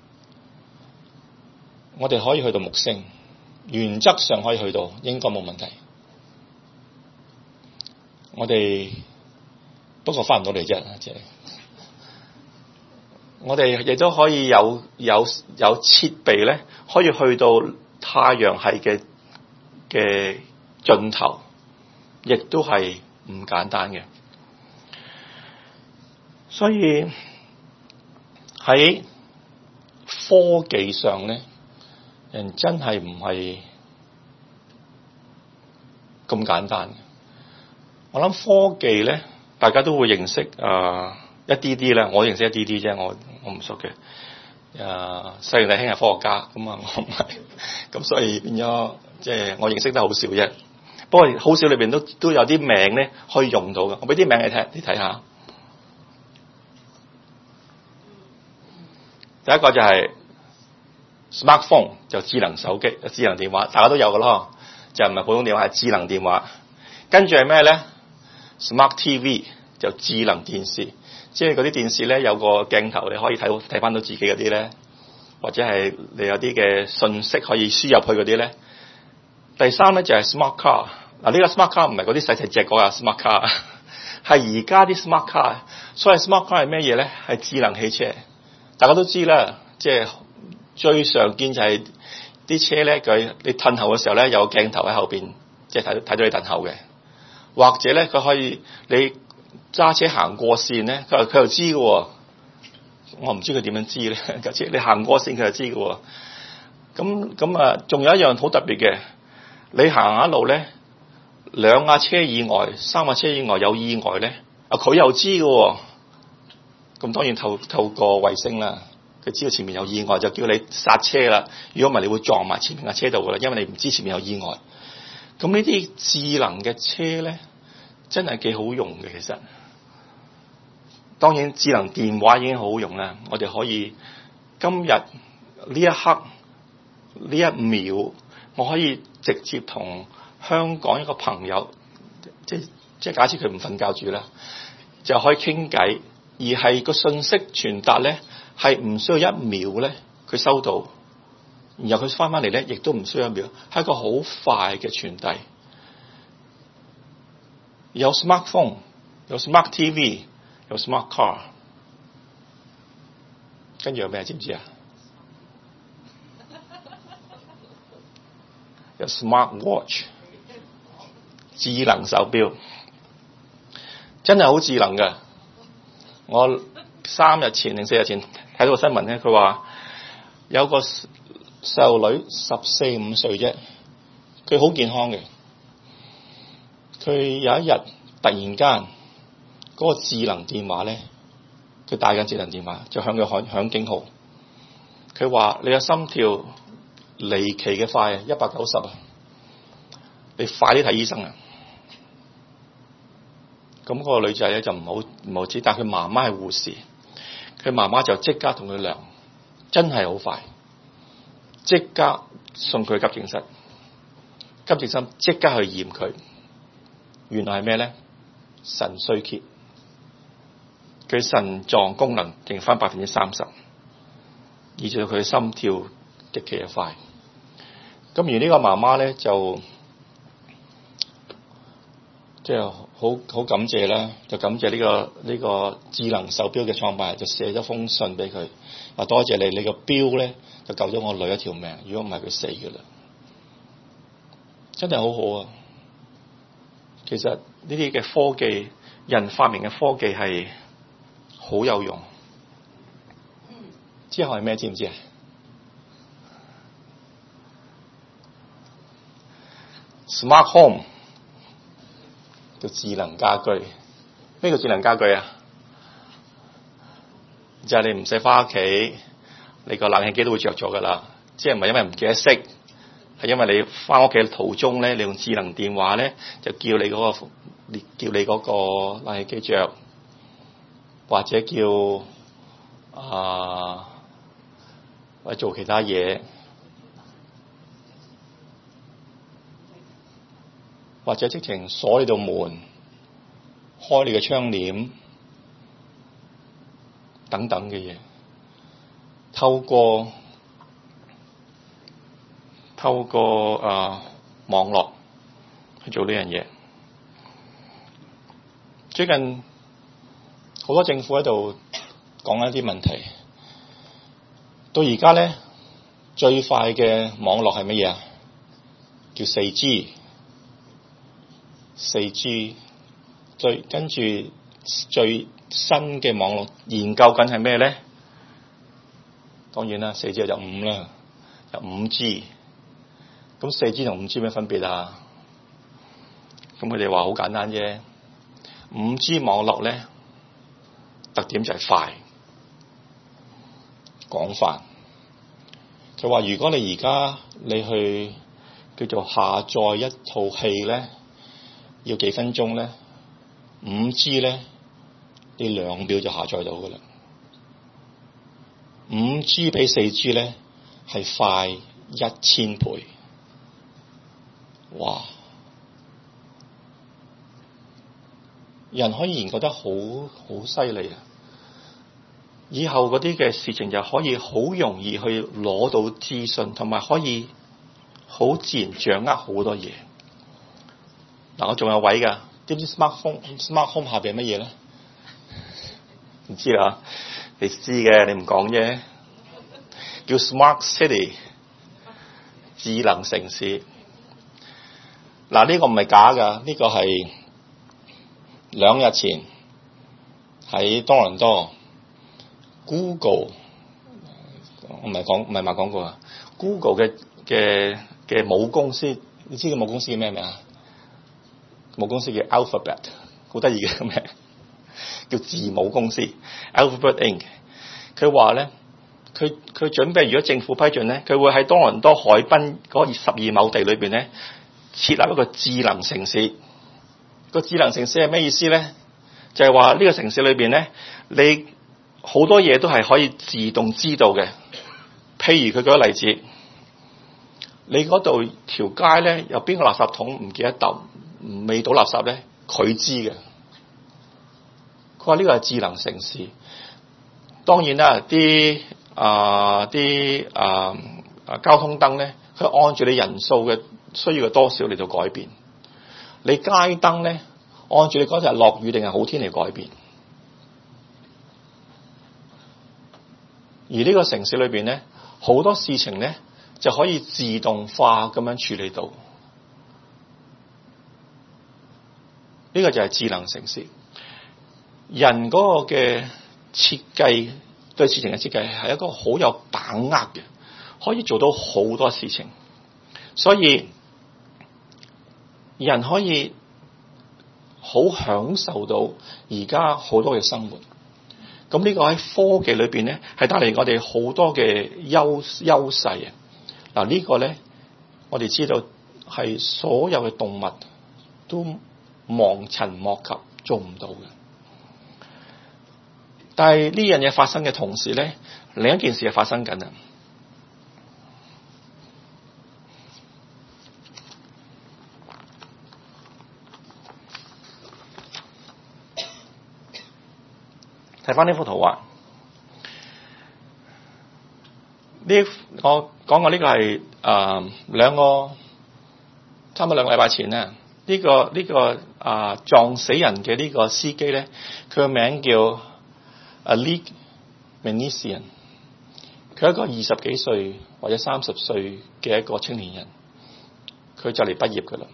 我哋可以去到木星，原則上可以去到，應該冇問題。我哋不過翻唔到嚟啫，即係我哋亦都可以有有有設備咧，可以去到太陽系嘅嘅盡頭，亦都係唔簡單嘅。所以喺科技上咧，人真係唔係咁簡單嘅。我諗科技咧，大家都會認識啊、呃、一啲啲咧，我認識一啲啲啫，我我唔熟嘅。啊，細弟兄係科學家，咁啊我唔係，咁所以變咗即係我認識得好少啫。不過好少裏邊都都有啲名咧可以用到嘅，我俾啲名你聽，你睇下。第一個就係 smartphone， 就智能手機、智能電話，大家都有嘅咯，就唔係普通電話，係智能電話。跟住係咩咧 ？Smart T V 就智能電視，即係嗰啲電視咧有個鏡頭，你可以睇到睇翻到自己嗰啲咧，或者係你有啲嘅信息可以輸入去嗰啲咧。第三咧就係 smart car， 嗱呢個 smart car 唔係嗰啲細細隻嗰個 smart car， 係而家啲 smart car。所以 smart car 係咩嘢咧？係智能汽車。大家都知啦，即係最常見就係啲車咧，佢你褪後嘅時候咧有個鏡頭喺後邊，即係睇睇到你褪後嘅。或者咧，佢可以你揸車行過線咧，佢佢又知嘅喎。我唔知佢點樣知咧，架車你行過線佢就知嘅喎。咁咁啊，仲有一樣好特別嘅，你行下路咧，兩架車以外、三架車以外有意外咧，啊佢又知嘅喎。咁當然透透過衛星啦，佢知道前面有意外就叫你剎車啦。如果唔係，你會撞埋前面架車度嘅啦，因為你唔知前面有意外。咁呢啲智能嘅車咧，真係幾好用嘅。其實，當然智能電話已經好好用啦。我哋可以今日呢一刻呢一秒，我可以直接同香港一個朋友，即即係假設佢唔瞓覺住啦，就可以傾偈， 而係個信息傳達咧係唔需要一秒咧佢收到，然後佢翻翻嚟咧亦都唔需要一秒，係一個好快嘅傳遞。有 smartphone， 有 smart T V， 有 smart car， 跟住有咩知唔知啊？有 smart watch， 智能手錶，真係好智能㗎。我三日前定四日前睇到個新聞咧，佢話有個細路女十四五歲啫，佢好健康嘅。佢有一日突然間嗰個智能電話咧，佢帶緊智能電話就向佢響響警號。佢話你嘅心跳離奇嘅快啊，一百九十啊！你快啲睇醫生啊！咁嗰個女仔咧就唔好唔好知，但係佢媽媽係護士，佢媽媽就即刻同佢量，真係好快，即刻送佢去急症室，急症室即刻去驗佢，原來係咩咧？腎衰竭，佢腎臟功能剩翻百分之三十，以至到佢心跳極其嘅快。咁而呢個媽媽咧就即係好好感謝啦，就感謝呢、這個呢、這個智能手錶嘅創辦人，就寫咗封信俾佢，話多謝你，你個錶咧就救咗我女一條命，如果唔係佢死㗎啦，真係好好啊！其實呢啲嘅科技，人發明嘅科技係好有用。之後係咩？知唔知啊？Smart home 叫智能家居。咩叫智能家居啊？就係、是、你唔使翻屋企，你個冷氣機都會着咗噶啦。即係唔係因為唔記得熄，係因為你翻屋企嘅途中咧，你用智能電話咧就叫你嗰、那個叫你嗰個冷氣機着，或者叫啊或者做其他嘢，或者直情鎖你道門，開你嘅窗簾等等嘅嘢，透過透過啊網絡去做呢樣嘢。最近好多政府喺度講一啲問題，到而家咧最快嘅網絡係乜嘢啊？叫四 G。四 G 最跟住最新嘅網絡研究緊係咩咧？當然啦，四 G 就五啦，就五 G。咁四 G 同五 G 咩分別啊？咁佢哋話好簡單啫。五 G 網絡咧特點就係快、廣泛。就話如果你而家你去叫做下載一套戲咧，要幾分鐘咧？五 G 咧，你兩秒就下載到噶啦。五 G 比四 G 咧係快一千倍。哇！人可以研究得好好犀利啊！以後嗰啲嘅事情就可以好容易去攞到資訊，同埋可以好自然掌握好多嘢。嗱，我仲有位㗎，知唔知 smart home？smart home 下邊係乜嘢咧？唔知啦，你知嘅，你唔講啫。叫 smart city， 智能城市。嗱，呢個唔係假㗎，呢個係兩日前喺多倫多 Google， 我唔係講唔係賣廣告啊 ，Google 嘅嘅嘅母公司，你知個母公司叫咩名啊？母公司叫 Alphabet， 好得意嘅名，叫字母公司 Alphabet Incorporated。佢話咧，佢佢準備如果政府批准咧，佢會喺多倫多海濱嗰十二畝地裏邊咧設立一個智能城市。個智能城市係咩意思咧？就係話呢個城市裏邊咧，你好多嘢都係可以自動知道嘅。譬如佢舉個例子，你嗰度條街咧有邊個垃圾桶唔記得抌，未倒垃圾咧，佢知嘅， 話呢個係智能城市。當然啦，啲啊啲啊啊交通燈咧，佢按住你人數嘅需要嘅多少嚟到改變。你街燈咧，按住你嗰日落雨定係好天嚟改變。而呢個城市裏邊咧，好多事情咧就可以自動化咁樣處理到。呢個就係智能城市。人嗰個嘅設計，對事情嘅設計係一個好有把握嘅，可以做到好多事情。所以人可以好享受到而家好多嘅生活。咁呢個喺科技裏邊咧，係帶嚟我哋好多嘅優優勢啊！嗱，呢個咧，我哋知道係所有嘅動物都望塵莫及，做唔到嘅。但係呢樣嘢發生嘅同時咧，另一件事係發生緊啊！睇翻呢幅圖畫，呢我講過呢個係誒兩個差唔多兩個禮拜前咧，呢、這個呢、這個啊、呃、撞死人嘅呢個司機咧，佢個名叫 Alek Minassian， 佢係一個二十幾歲或者三十歲嘅一個青年人，佢就嚟畢業噶啦，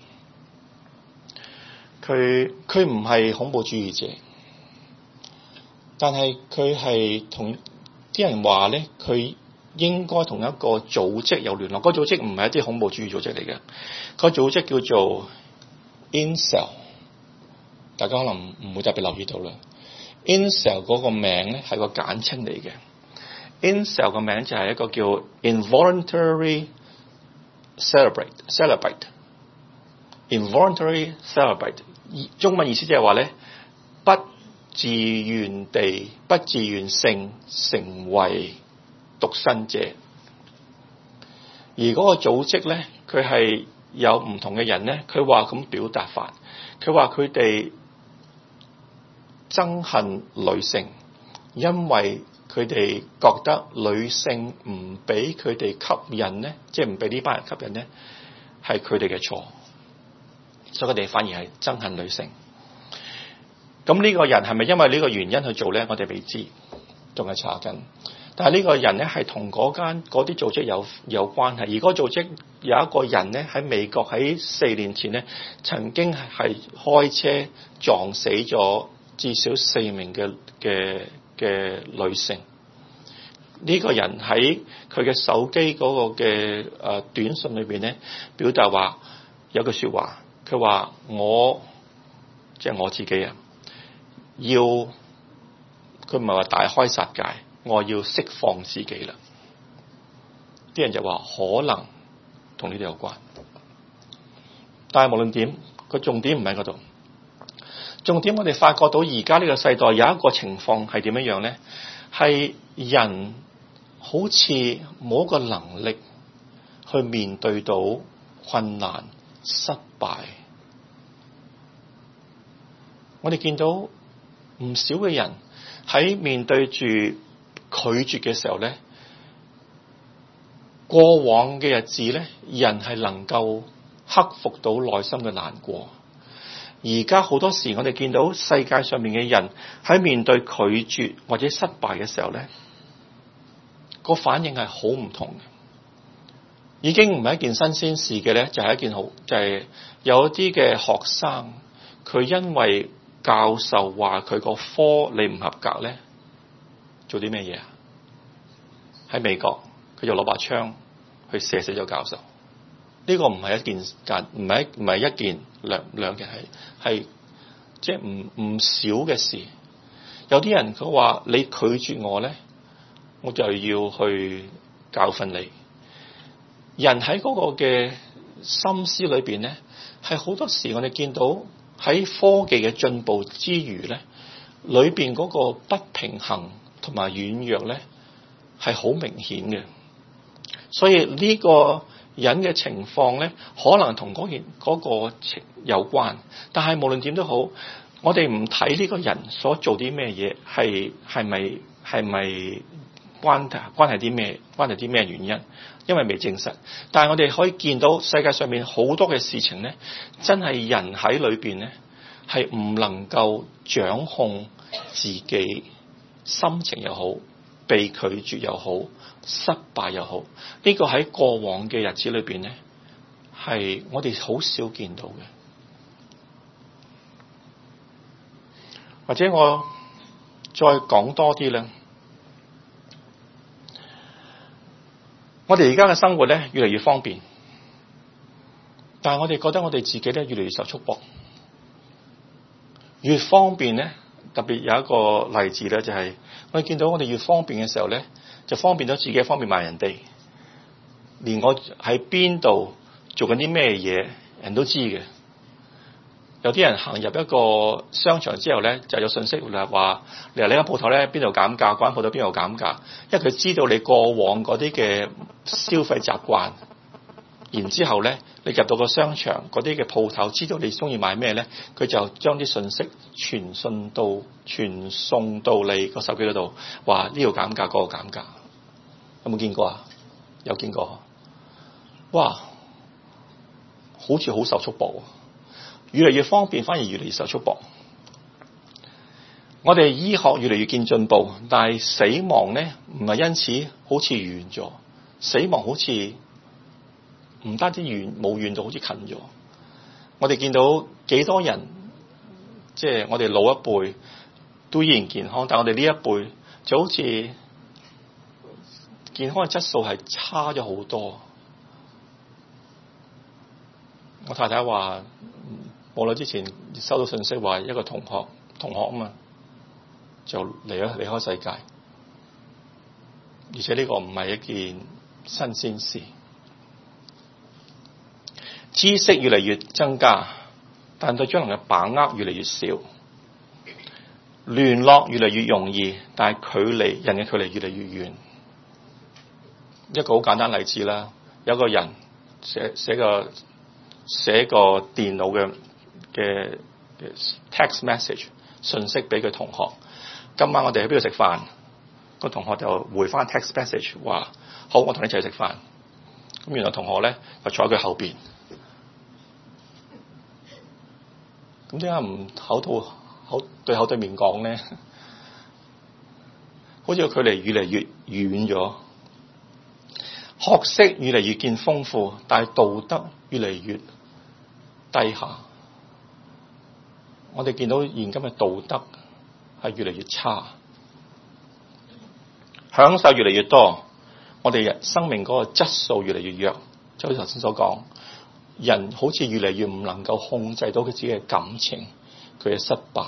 佢佢唔係恐怖主義者。但係佢係同啲人話咧，佢應該同一個組織有聯絡。個組織唔係一啲恐怖主義組織嚟嘅，個組織叫做 Incel， 大家可能唔會特別留意到啦。Incel 嗰個名咧係個簡稱嚟嘅。Incel 個名就係一個叫 Involuntary Celebrate Celebrate Involuntary Celebrate， 中文意思就係話咧不自願地、不自願性成為獨身者，而嗰個組織咧，佢係有唔同嘅人咧，佢話咁表達法，佢話佢哋憎恨女性，因為佢哋覺得女性唔俾佢哋吸引咧，即係唔俾呢班人吸引咧，係佢哋嘅錯，所以佢哋反而係憎恨女性。咁呢個人係咪因為呢個原因去做咧？我哋未知，仲係查緊。但係呢個人咧係同嗰間嗰啲組織有有關係。而嗰個組織有一個人咧喺美國喺四年前咧曾經係開車撞死咗至少四名嘅嘅嘅女性。呢個人喺佢嘅手機嗰個嘅誒短信裏邊咧表達話有句説話，佢話我即係我自己啊。要佢唔係話大開殺戒，我要釋放自己啦。啲人就話可能同呢啲有關，但係無論點，個重點唔喺嗰度。重點我哋發覺到而家呢個世代有一個情況係點樣樣咧？係人好似冇一個能力去面對到困難、失敗。我哋見到唔少嘅人喺面對住拒絕嘅時候咧，過往嘅日子咧，人係能夠克服到內心嘅難過。而家好多時我哋見到世界上面嘅人喺面對拒絕或者失敗嘅時候咧，個反應係好唔同嘅。已經唔係一件新鮮事嘅咧，就係一件好，就係有一啲嘅學生，佢因為教授話佢個科你唔合格咧，做啲咩嘢啊？喺美國，佢就攞把槍去射死咗教授。呢個唔係一件間，唔係唔係一件兩兩件，係係即係唔唔少嘅事。有啲人佢話你拒絕我咧，我就要去教訓你。人喺嗰個嘅心思裏邊咧，係好多時我哋見到。喺科技嘅進步之餘咧，裏邊嗰個不平衡同埋軟弱咧係好明顯嘅。所以呢個人嘅情況咧，可能同嗰件嗰個情有關。但係無論點都好， 我哋唔睇呢個人所做啲咩嘢，係係咪係咪關關係啲咩關係啲咩原因？因為未證實。但係我哋可以見到世界上面好多嘅事情咧，真係人喺裏邊咧係唔能夠掌控自己心情又好，被拒絕又好，失敗又好。呢個喺過往嘅日子裏邊咧，係我哋好少見到嘅。或者我再講多啲咧，我哋而家嘅生活咧越嚟越方便，但係我哋覺得我哋自己咧越嚟越受束縛。越方便咧，特別有一個例子咧，就係我哋見到我哋越方便嘅時候咧，就方便咗自己，方便埋人哋。連我喺邊度做緊啲咩嘢，人都知嘅。有啲人行入一個商場之後咧，就有信息話，你話呢間鋪頭咧邊度減價，嗰間鋪頭邊度減價，因為佢知道你過往嗰啲嘅消費習慣。然之後咧，你入到個商場嗰啲嘅鋪頭，知道你中意買咩咧，佢就將啲信息傳信到傳送到你個手機嗰度，話呢度減價，嗰個減價。有冇見過啊？有見過。哇，好似好受束縛。越嚟越方便，反而越嚟越受束縛。我哋醫學越嚟越見進步，但係死亡咧唔係因此好似遠咗，死亡好似唔單止遠，冇遠到好似近咗。我哋見到幾多人，即係我哋老一輩都依然健康，但係我哋呢一輩就好似健康嘅質素係差咗好多。我太太話，冇耐之前收到信息話，一個同學同學啊嘛，就離咗離開世界，而且呢個唔係一件新鮮事。知識越嚟越增加，但對將來嘅把握越嚟越少。聯絡越嚟越容易，但係距離人嘅距離越嚟越遠。一個好簡單例子啦，有個人寫寫個寫個電腦嘅嘅 text message 信息俾佢同學，今晚我哋喺邊度食飯？個同學就回翻 text message 話：好，我同你一齊去食飯。咁原來同學咧就坐喺佢後邊。咁點解唔口吐口對口對面講咧？好似個距離越嚟越遠咗，學識越嚟越見豐富，但係道德越嚟越低下。我哋見到現今嘅道德係越嚟越差，享受越嚟越多，我哋生命嗰個質素越嚟越弱。就好似頭先所講，人好似越嚟越唔能夠控制到佢自己嘅感情，佢嘅失敗。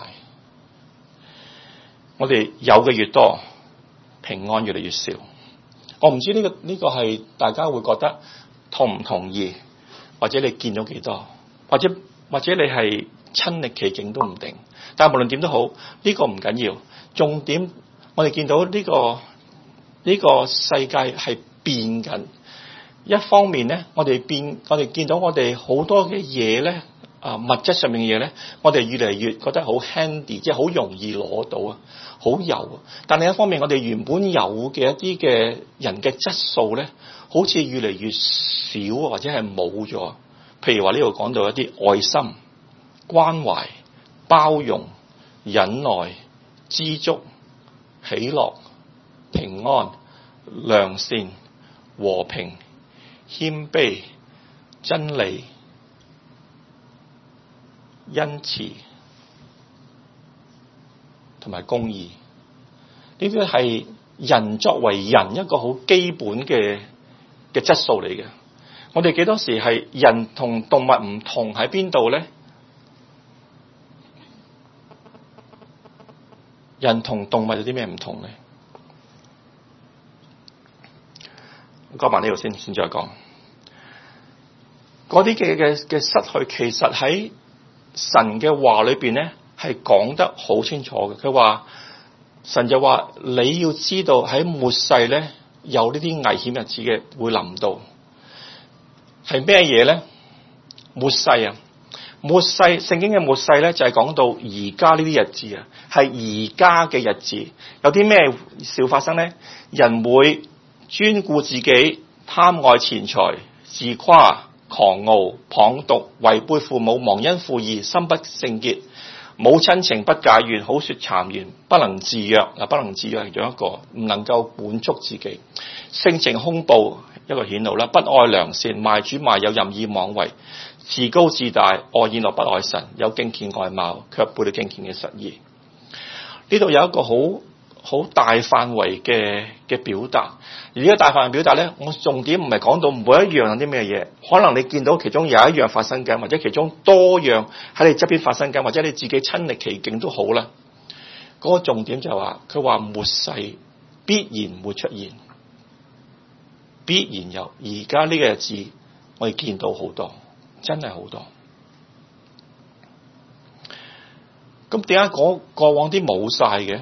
我哋有嘅越多，平安越嚟越少。我唔知呢個呢個係大家會覺得同唔同意，或者你見到幾多，或者或者你係親歷其境都唔定。但係無論點都好，呢個唔緊要。重點我哋見到呢個呢個世界係變緊。一方面咧，我哋變，我哋見到我哋好多嘅嘢咧，啊物質上面嘅嘢咧，我哋越嚟越覺得好 handy，即係好容易攞到啊，好有啊。但另一方面，我哋原本有嘅一啲嘅人嘅質素咧，好似越嚟越少或者係冇咗。譬如話呢度講到一啲愛心、關懷、包容、忍耐、知足、喜樂、平安、良善、和平、謙卑、真理、恩慈同埋公義，呢啲係人作為人一個好基本嘅嘅質素嚟嘅。我哋幾多時係人同動物唔同喺邊度咧？人同動物有啲咩唔同咧？講埋呢度先，先再講。嗰啲嘅嘅嘅失去，其實喺神嘅話裏邊咧，係講得好清楚嘅。佢話神就話你要知道喺末世咧有呢啲危險日子嘅會臨到，係咩嘢咧？末世啊， 末世聖經嘅末世咧，就係講到而家呢啲日子啊，係而家嘅日子。有啲咩事發生咧？人會專顧自己，貪愛錢財，自誇、狂傲、謗讟，違背父母，忘恩負義，心不聖潔，冇親情，不解怨，好說讒言，不能自約。嗱，不能自約係仲一個，唔能夠滿足自己，性情兇暴，一個顯露啦，不愛良善，賣主賣友，任意妄為，自高自大，愛宴樂不愛神，有敬虔外貌，卻背了敬虔嘅實意。呢度有一個好好大範圍嘅嘅表達，而呢個大範圍表達咧，我重點唔係講到每一樣有啲咩嘢，可能你見到其中有一樣發生緊，或者其中多樣喺你側邊發生緊，或者你自己親歷其境都好啦。嗰、那個重點就係話，佢話末世必然會出現，必然有。而家呢個日子，我哋見到好多，真係好多。咁點解過過往啲冇晒嘅？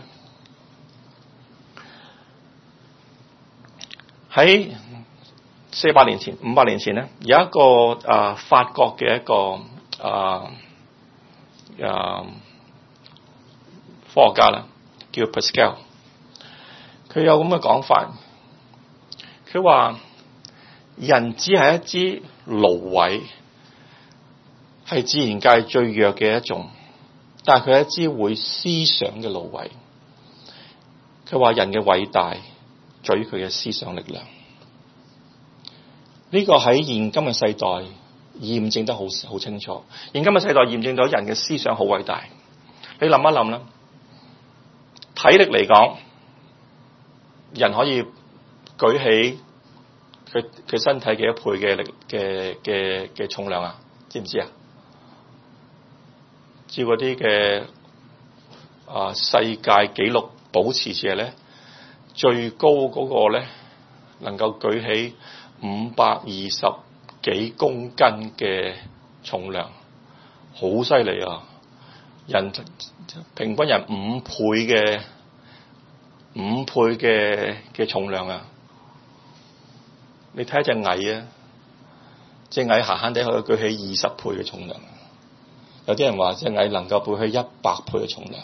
喺四百年前、五百年前咧，有一個啊、呃、法國嘅一個啊啊、呃呃、科學家啦，叫 Pascal。佢有咁嘅講法，佢話人只係一支蘆葦，係自然界最弱嘅一種，但係佢係一支會思想嘅蘆葦。佢話人嘅偉大在於佢嘅思想力量，呢、這個喺現今嘅世代驗證得好好清楚。現今嘅世代驗證到人嘅思想好偉大。你諗一諗啦，體力嚟講，人可以舉起佢佢身體幾多倍嘅力嘅嘅嘅重量啊？知唔知啊？照嗰啲嘅啊世界紀錄保持者咧，最高嗰個咧能夠舉起五百二十幾公斤嘅重量，好犀利啊！人平均人五倍嘅五倍嘅嘅重量啊！你睇下隻蟻啊，隻蟻閒閒地可以舉起二十倍嘅重量。有啲人話隻蟻能夠舉起一百倍嘅重量。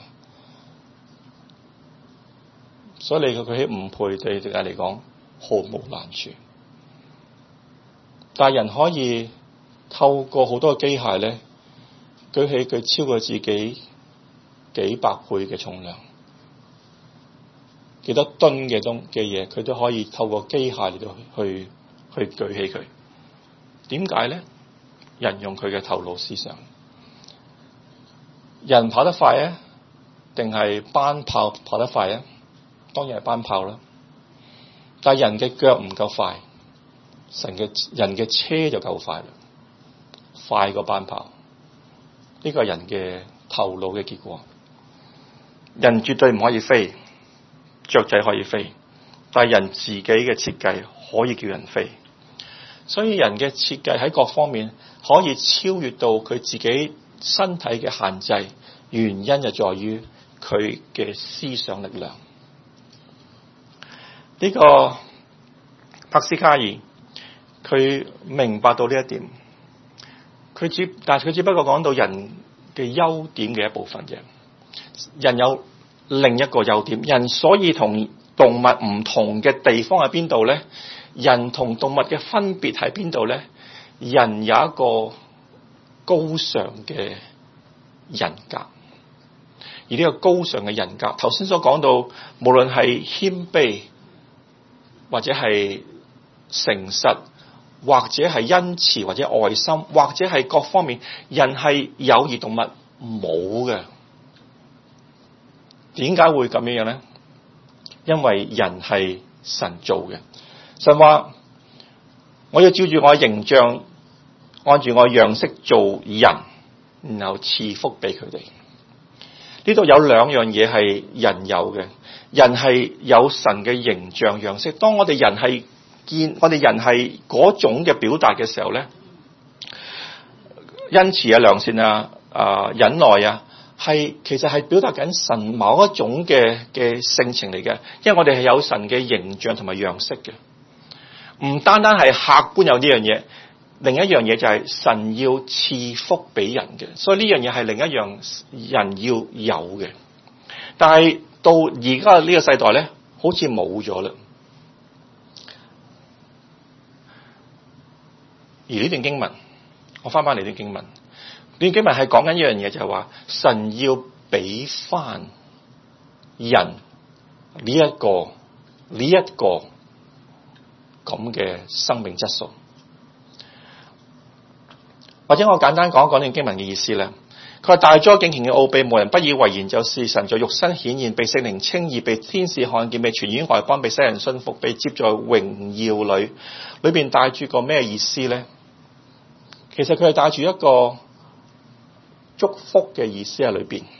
所以你佢起五倍對隻蟻嚟講毫無難處，但係人可以透過好多嘅機械咧舉起佢超過自己幾百倍嘅重量，幾多噸嘅東嘅嘢，佢都可以透過機械嚟到去去舉起佢。點解咧？人用佢嘅頭腦思想。人跑得快啊，定係班炮跑得快啊？當然係班炮啦，但係人嘅腳唔夠快，神嘅人嘅車就夠快啦，快過班炮。呢個係人嘅頭腦嘅結果。人絕對唔可以飛，雀仔可以飛，但係人自己嘅設計可以叫人飛。所以人嘅設計喺各方面可以超越到佢自己身體嘅限制，原因就在於佢嘅思想力量。呢、這個柏斯卡爾佢明白到呢一點，佢只但係佢只不過講到人嘅優點嘅一部分啫。人有另一個優點，人所以同動物唔同嘅地方喺邊度咧？人同動物嘅分別喺邊度咧？人有一個高尚嘅人格，而呢個高尚嘅人格，頭先所講到，無論係謙卑，或者係誠實，或者係恩慈，或者愛心，或者係各方面，人係有而動物冇嘅。點解會咁樣樣咧？因為人係神做嘅。神話我要照住我嘅形象，按住我嘅樣式做人，然後賜福俾佢哋。呢度有兩樣嘢係人有嘅，人係有神嘅形象樣式。當我哋人係見我哋人係嗰種嘅表達嘅時候咧，恩慈啊、良善啊、啊忍耐啊，係其實係表達緊神某一種嘅嘅性情嚟嘅。因為我哋係有神嘅形象同埋樣式嘅，唔單單係客觀有呢樣嘢， 另一樣嘢就係神要賜福俾人嘅，所以呢樣嘢係另一樣人要有嘅。但係到而家呢個世代咧，好似冇咗啦。而呢段經文，我翻翻嚟呢段經文，呢段經文係講緊一樣嘢，就係話神要俾翻人呢一個呢一個咁嘅生命質素。或者我簡單講一講呢段經文嘅意思咧。佢話大哉敬虔嘅奧秘，無人不以為然，就是神在肉身顯現，被聖靈稱義，被天使看見，被傳於外邦，被世人信服，被接在榮耀裏。裏邊帶住個咩意思咧？其實佢係帶住一個祝福嘅意思喺裏邊。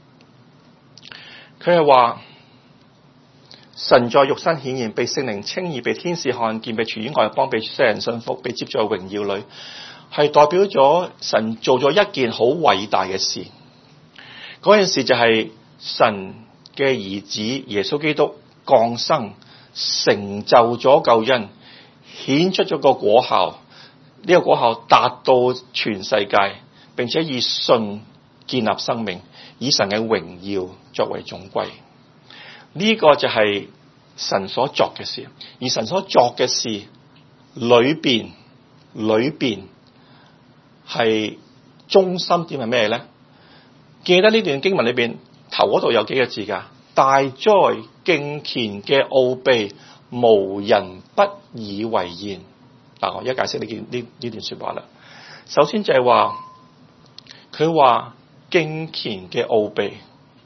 佢係話神在肉身顯現，被聖靈稱義，被天使看見，被傳於外邦，被世人信服，被接在榮耀裏。係代表咗神做咗一件好偉大嘅事，嗰件事就係神嘅兒子耶穌基督降生，成就咗救恩，顯出咗個果效。呢、這個果效達到全世界，並且以信建立生命，以神嘅榮耀作為總歸。呢、這個就係神所作嘅事，而神所作嘅事裏邊裏邊。係中心點係咩咧？記得呢段經文裏邊頭嗰度有幾個字噶？大哉敬虔嘅奧秘，無人不以為然。嗱，我而家解釋呢件呢呢段說話啦。首先就係話，佢話敬虔嘅奧秘，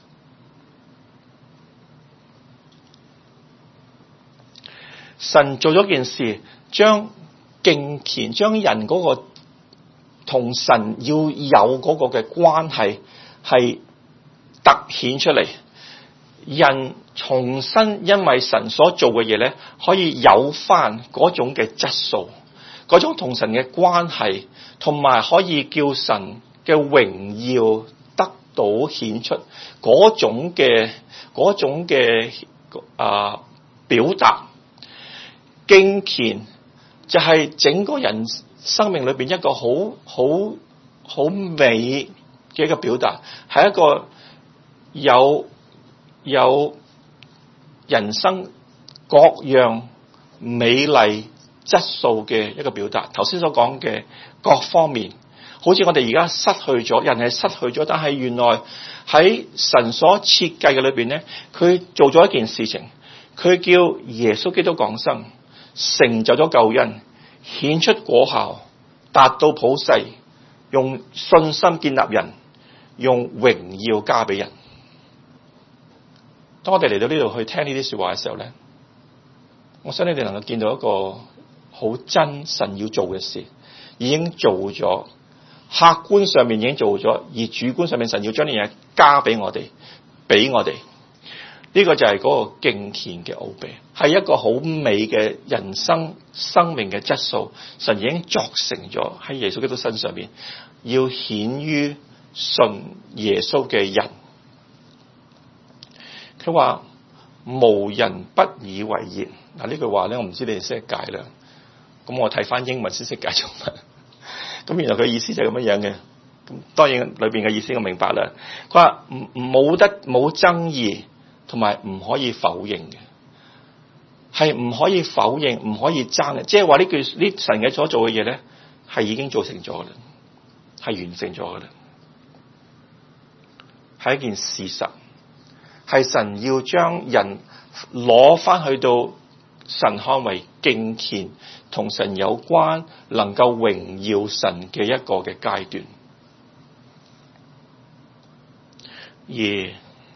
神做咗件事，將敬虔，將人嗰個同神要有嗰個嘅關係係凸顯出嚟，人重新因為神所做嘅嘢咧，可以有翻嗰種嘅質素，嗰種同神嘅關係，同埋可以叫神嘅榮耀得到顯出嗰種嘅嗰種嘅啊表達。敬虔就係整個人生命裏邊一個好好好美嘅一個表達，係一個有有人生各樣美麗質素嘅一個表達。頭先所講嘅各方面，好似我哋而家失去咗，人係失去咗，但係原來喺神所設計嘅裏邊咧，佢做咗一件事情，佢叫耶穌基督降生，成就咗救恩，顯出果效，達到普世，用信心建立人，用榮耀加俾人。當我哋嚟到呢度去聽呢啲說話嘅時候咧，我想你哋能夠見到一個好真神要做嘅事，已經做咗，客觀上面已經做咗，而主觀上面神要將呢樣嘢加俾我哋，俾我哋。呢個就係嗰個敬虔嘅奧秘，係一個好美嘅人生生命嘅質素，神已經作成咗喺耶穌基督身上邊，要顯於信耶穌嘅人。佢話無人不以為然。嗱，呢句話咧，我唔知你哋識解啦。咁我睇翻英文先識解中文。咁原來佢意思就係咁樣樣嘅。咁當然裏邊嘅意思我明白啦。佢話唔冇得冇爭議。同埋唔可以否認嘅，係唔可以否認，唔可以爭嘅，即係話呢句呢神嘅所做嘅嘢咧，係已經做成咗啦，係完成咗噶啦，係一件事實，係神要將人攞翻去到神看為敬虔，同神有關，能夠榮耀神嘅一個嘅階段，而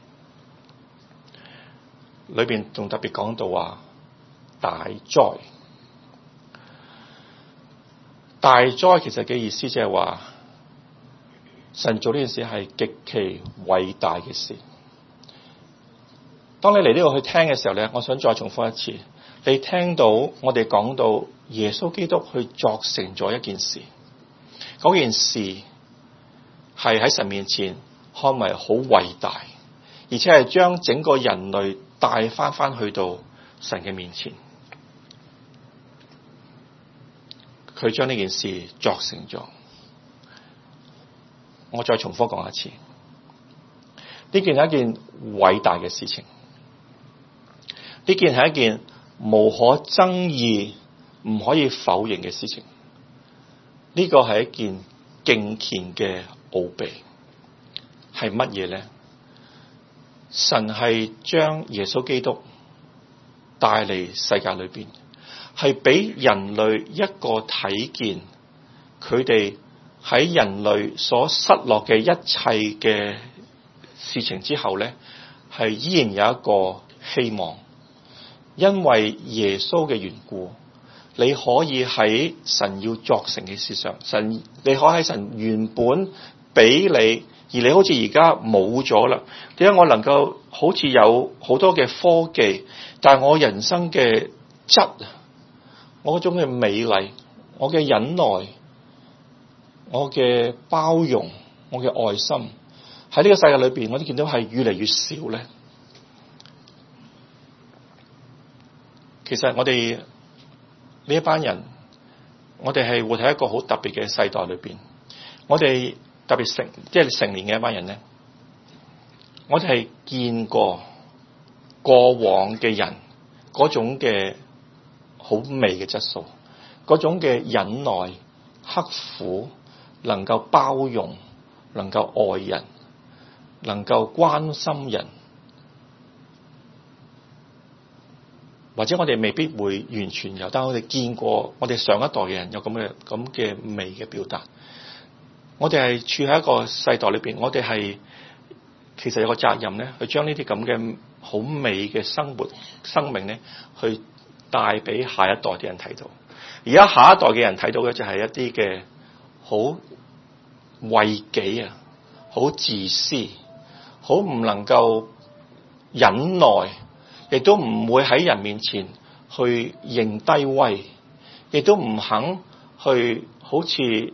裏邊仲特別講到話大哉，大哉其實嘅意思就係話神做呢件事係極其偉大嘅事。當你嚟呢度去聽嘅時候咧，我想再重複一次，你聽到我哋講到耶穌基督去作成咗一件事，嗰件事係喺神面前看為好偉大，而且係將整個人類帶翻翻去到神嘅面前。 佢將呢件事作成咗。我再重複講一次，呢件係一件偉大嘅事情，呢件係一件無可爭議、唔可以否認嘅事情。呢個係一件敬虔嘅奧秘，係乜嘢呢？神係將耶穌基督帶嚟世界裏邊，係俾人類一個睇見佢哋喺人類所失落嘅一切嘅事情之後呢，係依然有一個希望。因為耶穌嘅緣故，你可以喺神要作成嘅事上，神你可以喺神原本俾你，而你好似而家冇咗啦。點解我能夠好似有好多嘅科技，但係我人生嘅質，我嗰種嘅美麗，我嘅忍耐，我嘅包容，我嘅愛心，喺呢個世界裏邊，我哋見到係越嚟越少咧。其實我哋呢一班人，我哋係活喺一個好特別嘅世代裏邊。我哋特別成即係成年嘅一班人咧，我哋係見過過往嘅人嗰種嘅好美嘅質素，嗰種嘅忍耐、刻苦，能夠包容，能夠愛人，能夠關心人。或者我哋未必會完全有，但係我哋見過我哋上一代嘅人有咁嘅咁嘅美嘅表達。我哋係處喺一個世代裏邊，我哋係其實有個責任咧，去將呢啲咁嘅好美嘅生活生命咧，去帶俾下一代嘅人睇到。而家下一代嘅人睇到嘅就係一啲嘅好為己啊，好自私，好唔能夠忍耐，亦都唔會喺人面前去認低威，亦都唔肯去好似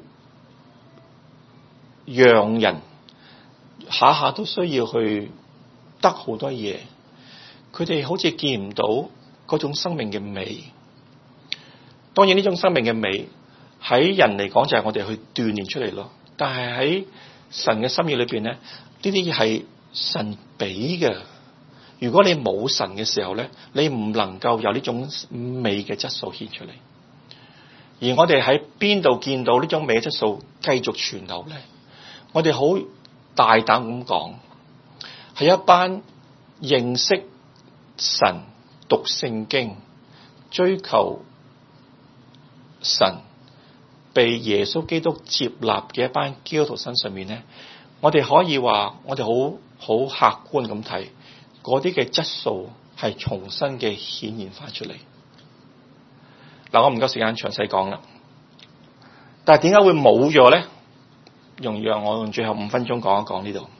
讓人下下都需要去得好多嘢。佢哋好似見唔到嗰種生命嘅美。當然呢種生命嘅美喺人嚟講就係我哋去鍛煉出嚟咯。但係喺神嘅心意裏邊咧，呢啲係神俾嘅。如果你冇神嘅時候咧，你唔能夠有呢種美嘅質素顯出嚟。而我哋喺邊度見到呢種美嘅質素繼續傳流咧？我哋好大膽咁講，係一班認識神、讀聖經、追求神、被耶穌基督接納嘅一班基督徒身上面咧，我哋可以話，我哋好好客觀咁睇。嗰啲嘅質素係重新嘅顯現翻出嚟。嗱，我唔夠時間詳細講啦。但係點解會冇咗咧？容讓我用最後五分鐘講一講呢度。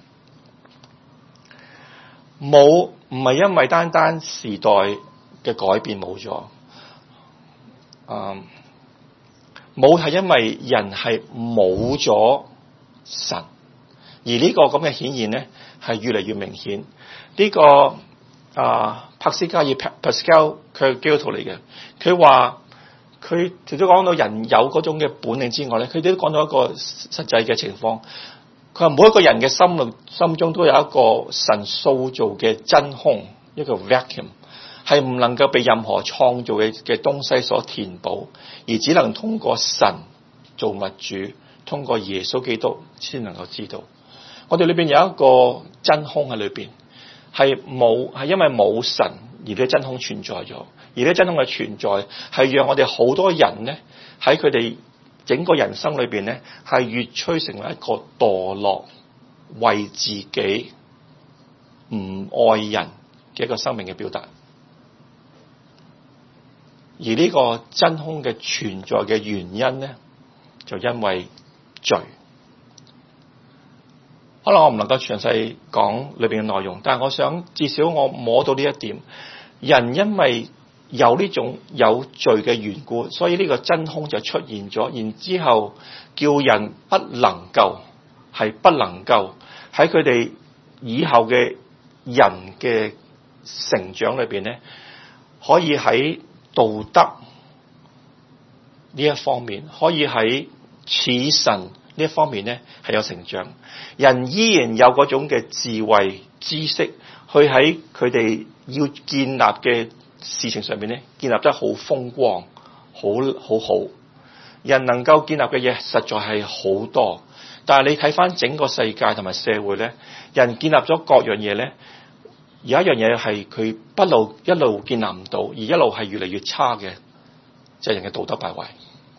冇唔係因為單單時代嘅改變冇咗，嗯，冇係因為人係冇咗神，而呢個咁嘅顯現咧係越嚟越明顯。呢、這個啊，柏斯加爾 Pascal 佢係基督徒嚟嘅，佢話佢除咗講到人有嗰種嘅本領之外咧，佢哋都講到一個實際嘅情況。佢話每一個人嘅心裏心中都有一個神塑造嘅真空，一個 vacuum， 係唔能夠被任何創造嘅嘅東西所填補，而只能通過神造物主，通過耶穌基督先能夠知道。我哋裏邊有一個真空喺裏邊。係冇，係因為冇神而呢真空存在咗，而呢真空嘅存在係讓我哋好多人咧喺佢哋整個人生裏邊咧係越趨成為一個墮落、為自己唔愛人嘅一個生命嘅表達。而呢個真空嘅存在嘅原因咧，就因為罪。可能我唔能夠詳細講裏邊嘅內容，但係我想至少我摸到呢一點，人因為有呢種有罪嘅緣故，所以呢個真空就出現咗，然之後叫人不能夠係不能夠喺佢哋以後嘅人嘅成長裏邊咧，可以喺道德、 呢一方面，可以喺似神呢一方面咧係有成長。人依然有嗰種嘅智慧知識，去喺佢哋要建立嘅事情上面咧建立得好風光，好好好。人能夠建立嘅嘢實在係好多，但係你睇翻整個世界同埋社會咧，人建立咗各樣嘢咧，有一樣嘢係佢不路一路建立唔到，而一路係越嚟越差嘅，就係人嘅道德敗壞。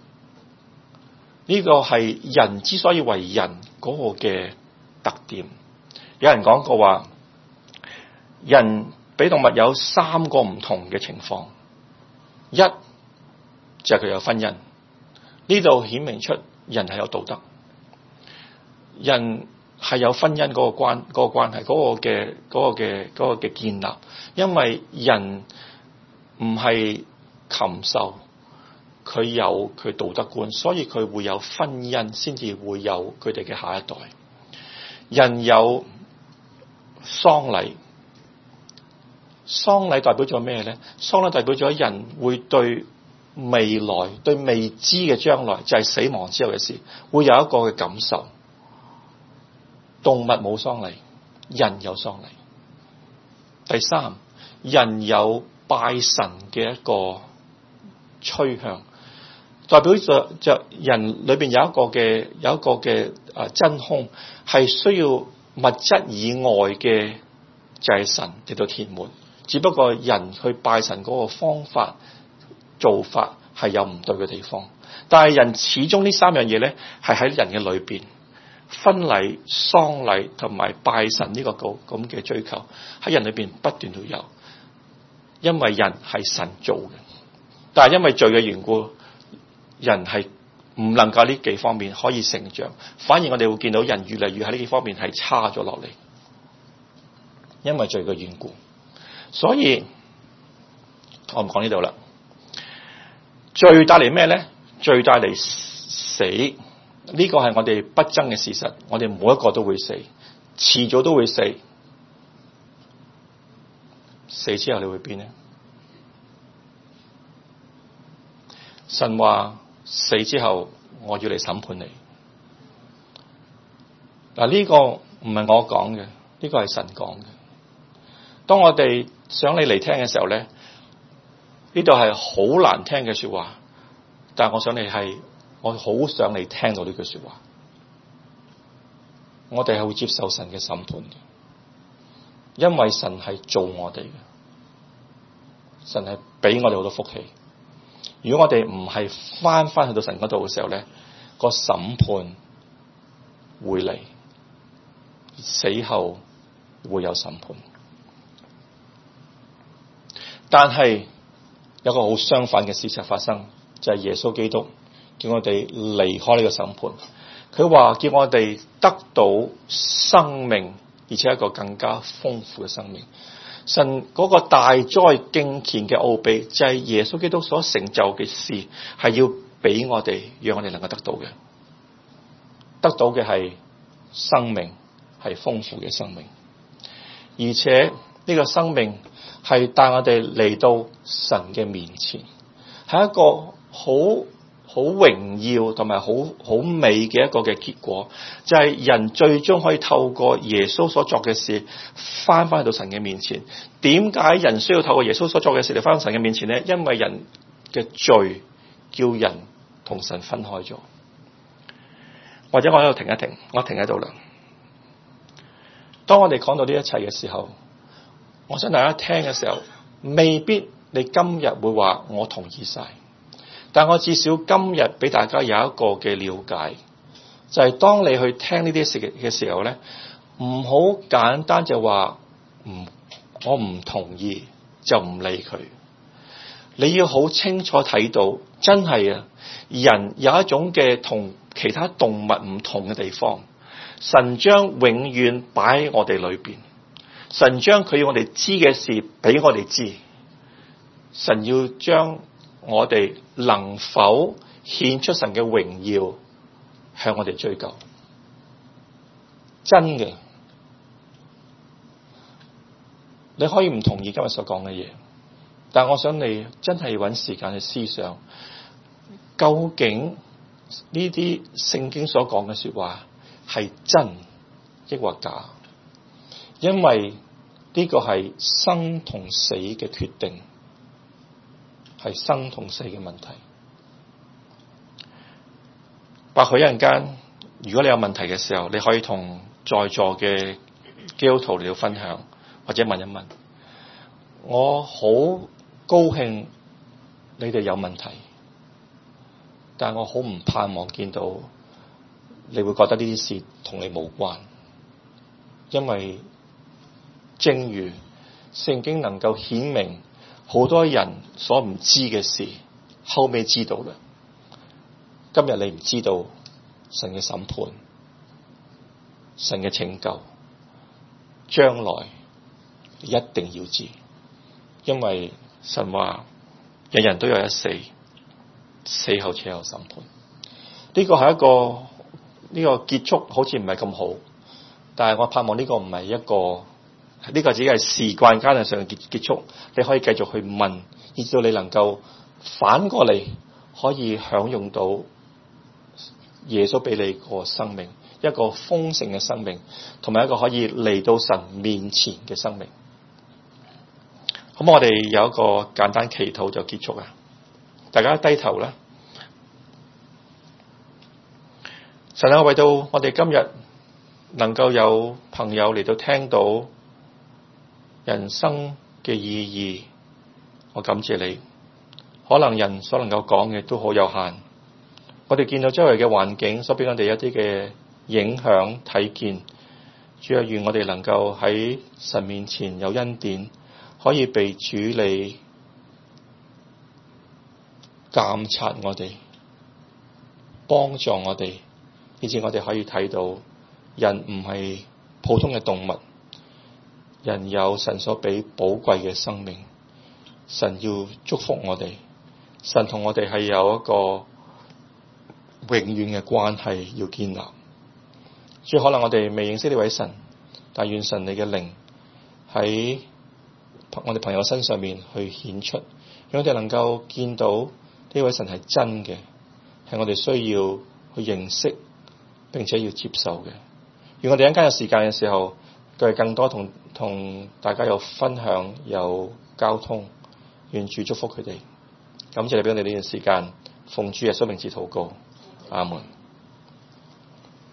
呢個係人之所以為人嗰個嘅特點。有人講過話，人比動物有三個唔同嘅情況，一就係佢有婚姻。呢度顯明出人係有道德，人係有婚姻嗰個關嗰個關係，嗰個嘅嗰個嘅嗰個嘅建立。因為人唔係禽獸，佢有佢道德觀，所以佢會有婚姻，先至會有佢哋嘅下一代。人有喪禮，喪禮代表咗咩咧？喪禮代表咗人會對未來對未知嘅將來，就係死亡之後嘅事，會有一個嘅感受。動物冇喪禮，人有喪禮。第三，人有拜神嘅一個趨向，代表着着人裏邊有一個嘅有一個嘅啊真空，係需要物質以外嘅就係神嚟到填滿。只不過人去拜神嗰個方法做法係有唔對嘅地方，但係人始終呢三樣嘢咧係喺人嘅裏邊，婚禮、喪禮同埋拜神呢個咁咁嘅追求喺人裏邊不斷都有，因為人係神做嘅，但係因為罪嘅緣故，人係唔能夠呢幾方面可以成長，反而我哋會見到人越嚟越喺呢幾方面係差咗落嚟，因為罪嘅緣故。所以我唔講呢度啦。罪帶嚟咩咧？罪帶嚟死，呢個係我哋不爭嘅事實。我哋每一個都會死，遲早都會死。死之後你會變咧？神話死之後我要嚟審判你。嗱，呢個唔係我講嘅，呢個係神講嘅。當我哋想你嚟聽嘅時候咧，呢度係好難聽嘅說話，但係我想你係，我好想你聽到呢句說話。我哋係會接受神嘅審判嘅，因為神係做我哋嘅，神係俾我哋好多福氣。如果我哋唔係翻翻去到神嗰度嘅時候咧，個審判會嚟，死後會有審判。但係有個好相反嘅事實發生，就係耶穌基督叫我哋離開呢個審判。佢話叫我哋得到生命，而且一個更加豐富嘅生命。神嗰個大哉敬虔嘅奧秘，就係耶穌基督所成就嘅事，係要俾我哋，讓我哋能夠得到嘅。得到嘅係生命，係豐富嘅生命，而且呢個生命係帶我哋嚟到神嘅面前，係一個好好榮耀同埋好好美嘅一個嘅結果，就係、是、人最終可以透過耶穌所作嘅事，翻翻去到神嘅面前。點解人需要透過耶穌所作嘅事嚟翻到神嘅面前呢？因為人嘅罪叫人同神分開咗。或者我喺度停一停，我停喺度啦。當我哋講到呢一切嘅時候，我想大家聽嘅時候，未必你今日會話我同意晒，但我至少今日俾大家有一個嘅了解，就係、是、當你去聽呢啲事嘅時候咧，唔好簡單就話唔我唔同意就唔理佢。你要好清楚睇到，真係啊，人有一種嘅同其他動物唔同嘅地方。神將永遠擺喺我哋裏邊，神將佢要我哋知嘅事俾我哋知，神要將我哋能否獻出神嘅榮耀向我哋追究。真嘅，你可以唔同意今日所講嘅嘢，但我想你真係揾時間去思想， 究竟呢啲聖經所講嘅說話係真抑或假？因為呢個係生同死嘅決定，係生同死嘅問題。或許一陣間，如果你有問題嘅時候，你可以同在座嘅基督徒嚟到分享，或者問一問。我好高興你哋有問題，但我好唔盼望見到你會覺得呢啲事同你無關，因為正如聖經能夠顯明好多人所唔知嘅事，後尾知道啦。今日你唔知道神嘅審判、神嘅拯救，將來一定要知，因為神話人人都有一死，死後且有審判。呢個係一個呢個結束好似唔係咁好，但係我盼望呢個唔係一個呢個只係事關艱難上嘅結結束，你可以繼續去問，以至到你能夠反過嚟可以享用到耶穌俾你個生命，一個豐盛嘅生命，同埋一個可以嚟到神面前嘅生命。咁我哋有一個簡單祈禱就結束啦。大家低頭啦。神啊，為到我哋今日能夠有朋友嚟到聽到人生嘅意義，我感謝你。可能人所能夠講嘅都好有限，我哋見到周圍嘅環境所俾我哋一啲嘅影響睇見，主啊，願我哋能夠喺神面前有恩典，可以被主你監察我哋，幫助我哋，以致我哋可以睇到人唔係普通嘅動物，人有神所俾寶貴嘅生命，神要祝福我哋，神同我哋係有一個永遠嘅關係要建立。所以可能我哋未認識呢位神，但願神你嘅靈喺我哋朋友身上面去顯出，讓我哋能夠見到呢位神係真嘅，係我哋需要去認識並且要接受嘅。願我哋一陣間有時間嘅時候，佢係更多同同大家有分享有交通，願主祝福佢哋。感謝你俾我哋呢段時間，奉主耶穌名字禱告，阿門。